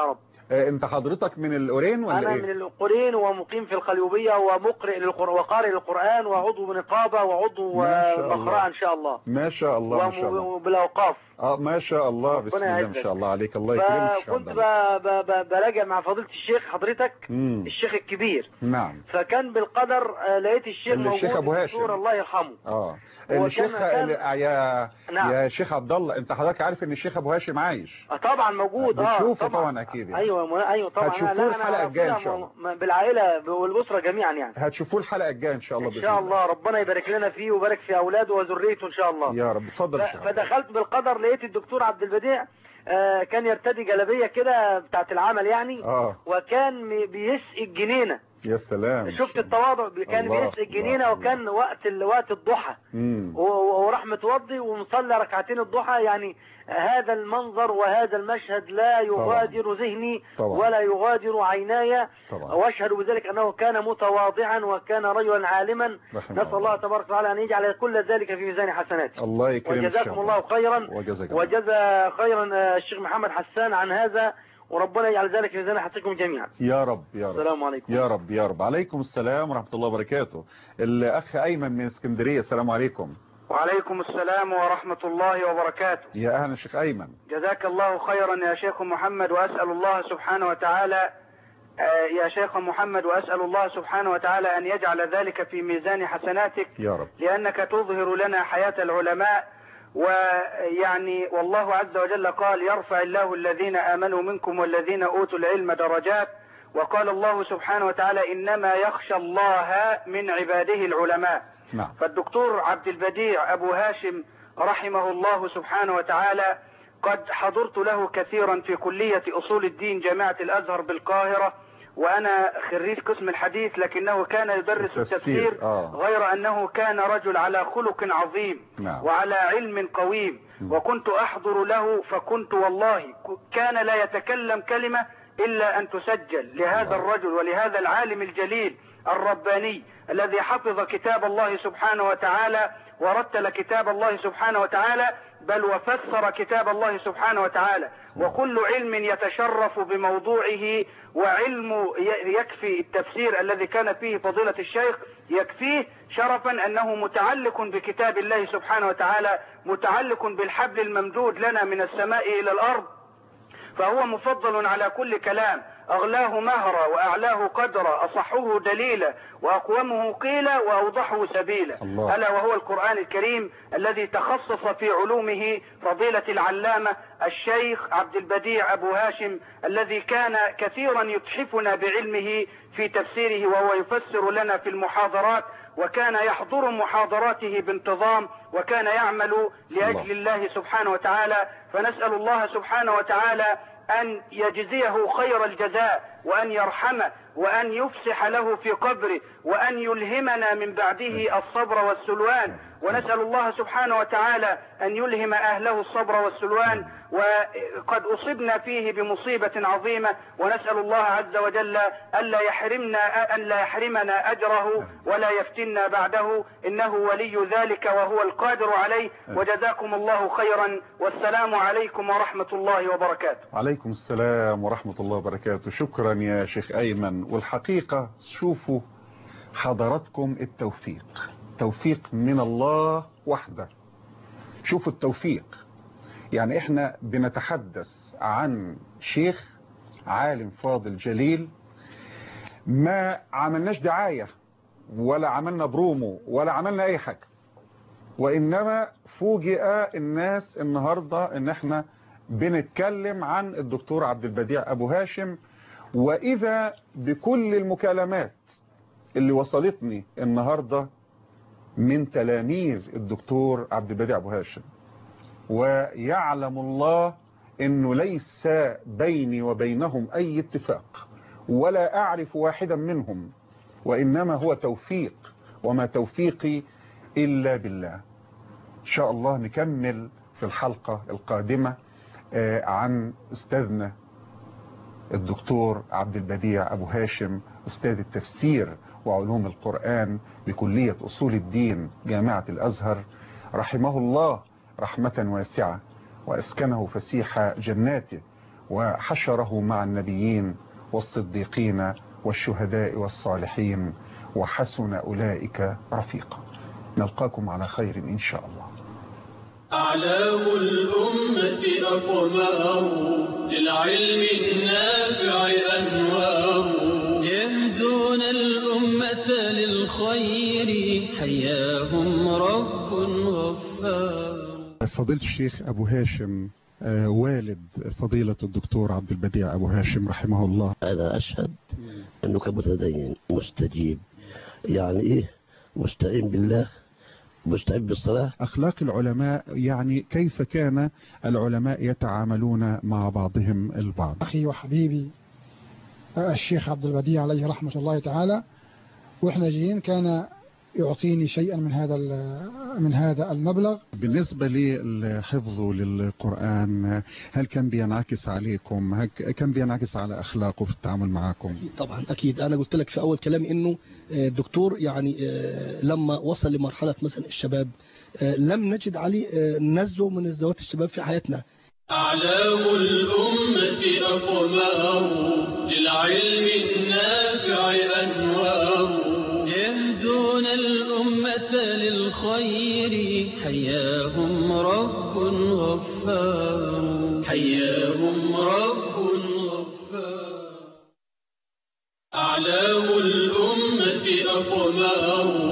انت حضرتك من القرين ولا انا ايه؟ من القرين ومقيم في القليوبية ومقرئ للقرآن وقارئ للقرآن وعضو نقابة وعضو مقرأة ان شاء الله. ما شاء الله ما شاء الله. وبالاوقاف. اه ما شاء الله بسم الله ما شاء الله عليك الله يكرمك. فكنت براجع مع فضيلة الشيخ حضرتك مم. الشيخ الكبير. نعم. فكان بالقدر لقيت الشيخ موجود الشيخ ابو هاشم الله يرحمه. اه الشيخ كان... يا نعم. يا شيخ عبد الله انت حضرتك عارف ان الشيخ ابو هاشم عايش؟ اه طبعا موجود. اه بتشوفه طبعا, طبعا اكيد يعني. ايوه ايوه طبعا. هتشوفوه الحلقه الجايه ان شاء الله بالعائله والاسره جميعا يعني. هتشوفوه الحلقه الجايه ان شاء الله ان شاء الله. ربنا يبارك لنا فيه ويبارك في اولاده وذريته ان شاء الله. يا رب اتفضل. فدخلت بالقدر لقيت الدكتور عبد البديع آه كان يرتدي جلابيه كده بتاعت العمل يعني. اه وكان بيسقي الجنينه. يا سلام. شفت التواضع كان بيسقي الجنينه وكان وقت وقت الضحى وراح متوضي ومصلي ركعتين الضحى يعني. هذا المنظر وهذا المشهد لا يغادر طبعا. ذهني طبعا. ولا يغادر عيناي واشهد بذلك انه كان متواضعا وكان رجلا عالما. نسال الله تبارك وتعالى ان يجعل كل ذلك في ميزان حسناته. الله يكرمك. وجزاكم الله خيرا وجزا خيرا الشيخ محمد حسان عن هذا وربنا يجعل ذلك في ميزان حسناتكم جميعا. يا رب يا رب. السلام عليكم. يا رب يا رب. عليكم السلام ورحمه الله وبركاته. الاخ ايمن من اسكندريه السلام عليكم. وعليكم السلام ورحمة الله وبركاته. يا أهلا الشيخ أيمن. جزاك الله خيرا يا شيخ محمد وأسأل الله سبحانه وتعالى يا شيخ محمد وأسأل الله سبحانه وتعالى أن يجعل ذلك في ميزان حسناتك يا رب. لأنك تظهر لنا حياة العلماء ويعني والله عز وجل قال يرفع الله الذين آمنوا منكم والذين أوتوا العلم درجات وقال الله سبحانه وتعالى إنما يخشى الله من عباده العلماء. نعم. فالدكتور عبد البديع أبو هاشم رحمه الله سبحانه وتعالى قد حضرت له كثيرا في كلية أصول الدين جامعة الأزهر بالقاهرة وأنا خريج قسم الحديث لكنه كان يدرس التفسير, التفسير آه. غير أنه كان رجل على خلق عظيم. نعم. وعلى علم قويم. وكنت أحضر له فكنت والله كان لا يتكلم كلمة إلا أن تسجل لهذا الرجل ولهذا العالم الجليل الرباني الذي حفظ كتاب الله سبحانه وتعالى ورتل كتاب الله سبحانه وتعالى بل وفسر كتاب الله سبحانه وتعالى وكل علم يتشرف بموضوعه وعلم يكفي التفسير الذي كان فيه فضيلة الشيخ يكفيه شرفا أنه متعلق بكتاب الله سبحانه وتعالى متعلق بالحبل الممدود لنا من السماء إلى الأرض فهو مفضل على كل كلام أغلاه مهرا وأعلاه قدرا أصحه دليلا وأقومه قيلا وأوضحه سبيلا. ألا وهو القرآن الكريم الذي تخصص في علومه فضيلة العلامة الشيخ عبد البديع أبو هاشم الذي كان كثيرا يتحفنا بعلمه في تفسيره وهو يفسر لنا في المحاضرات وكان يحضر محاضراته بانتظام وكان يعمل لأجل الله سبحانه وتعالى. فنسأل الله سبحانه وتعالى أن يجزيه خير الجزاء وأن يرحمه وأن يفسح له في قبره وأن يلهمنا من بعده الصبر والسلوان ونسأل الله سبحانه وتعالى أن يلهم أهله الصبر والسلوان وقد أصبنا فيه بمصيبة عظيمة ونسأل الله عز وجل ألا يحرمنا ألا يحرمنا أجره ولا يفتنا بعده إنه ولي ذلك وهو القادر عليه. وجزاكم الله خيرا والسلام عليكم ورحمة الله وبركاته. عليكم السلام ورحمة الله وبركاته. شكرا يا شيخ أيمن. والحقيقة شوفوا حضراتكم التوفيق توفيق من الله وحده. شوفوا التوفيق يعني احنا بنتحدث عن شيخ عالم فاضل جليل ما عملناش دعاية ولا عملنا برومو ولا عملنا اي حاجة وانما فوجئ الناس النهاردة ان احنا بنتكلم عن الدكتور عبد البديع ابو هاشم واذا بكل المكالمات اللي وصلتني النهاردة من تلاميذ الدكتور عبد البديع ابو هاشم ويعلم الله انه ليس بيني وبينهم اي اتفاق ولا اعرف واحدا منهم وانما هو توفيق وما توفيقي الا بالله. ان شاء الله نكمل في الحلقة القادمة عن استاذنا الدكتور عبد البديع ابو هاشم استاذ التفسير وعلوم القرآن بكلية أصول الدين جامعة الأزهر رحمه الله رحمة واسعة وأسكنه فسيح جناته وحشره مع النبيين والصديقين والشهداء والصالحين وحسن أولئك رفيقا. نلقاكم على خير إن شاء الله. أعلام الأمة أقمار للعلم النافع أنوار يهدون الأمة للخير حياهم رب غفار. فضيلة الشيخ أبو هاشم والد فضيلة الدكتور عبد البديع أبو هاشم رحمه الله، أنا أشهد أنه كمتدين مستجيب، يعني إيه مستعين بالله مستعين بالصلاة. أخلاق العلماء، يعني كيف كان العلماء يتعاملون مع بعضهم البعض؟ أخي وحبيبي الشيخ عبد البديع عليه رحمة الله تعالى، وإحنا جايين كان يعطيني شيئا من هذا من هذا المبلغ. بالنسبة لحفظه للقرآن، هل كان بينعكس عليكم؟ هل كان بينعكس على أخلاقه في التعامل معكم؟ أكيد طبعا أكيد. أنا قلت لك في أول كلامي إنه الدكتور يعني لما وصل لمرحلة مثلا الشباب لم نجد عليه نزوه من نزوات الشباب في حياتنا. أعلام الأمة أقمار للعلم النافع أنوار يهدون الأمة للخير حياهم رب غفار حياهم رب غفار. أعلام الأمة أقمار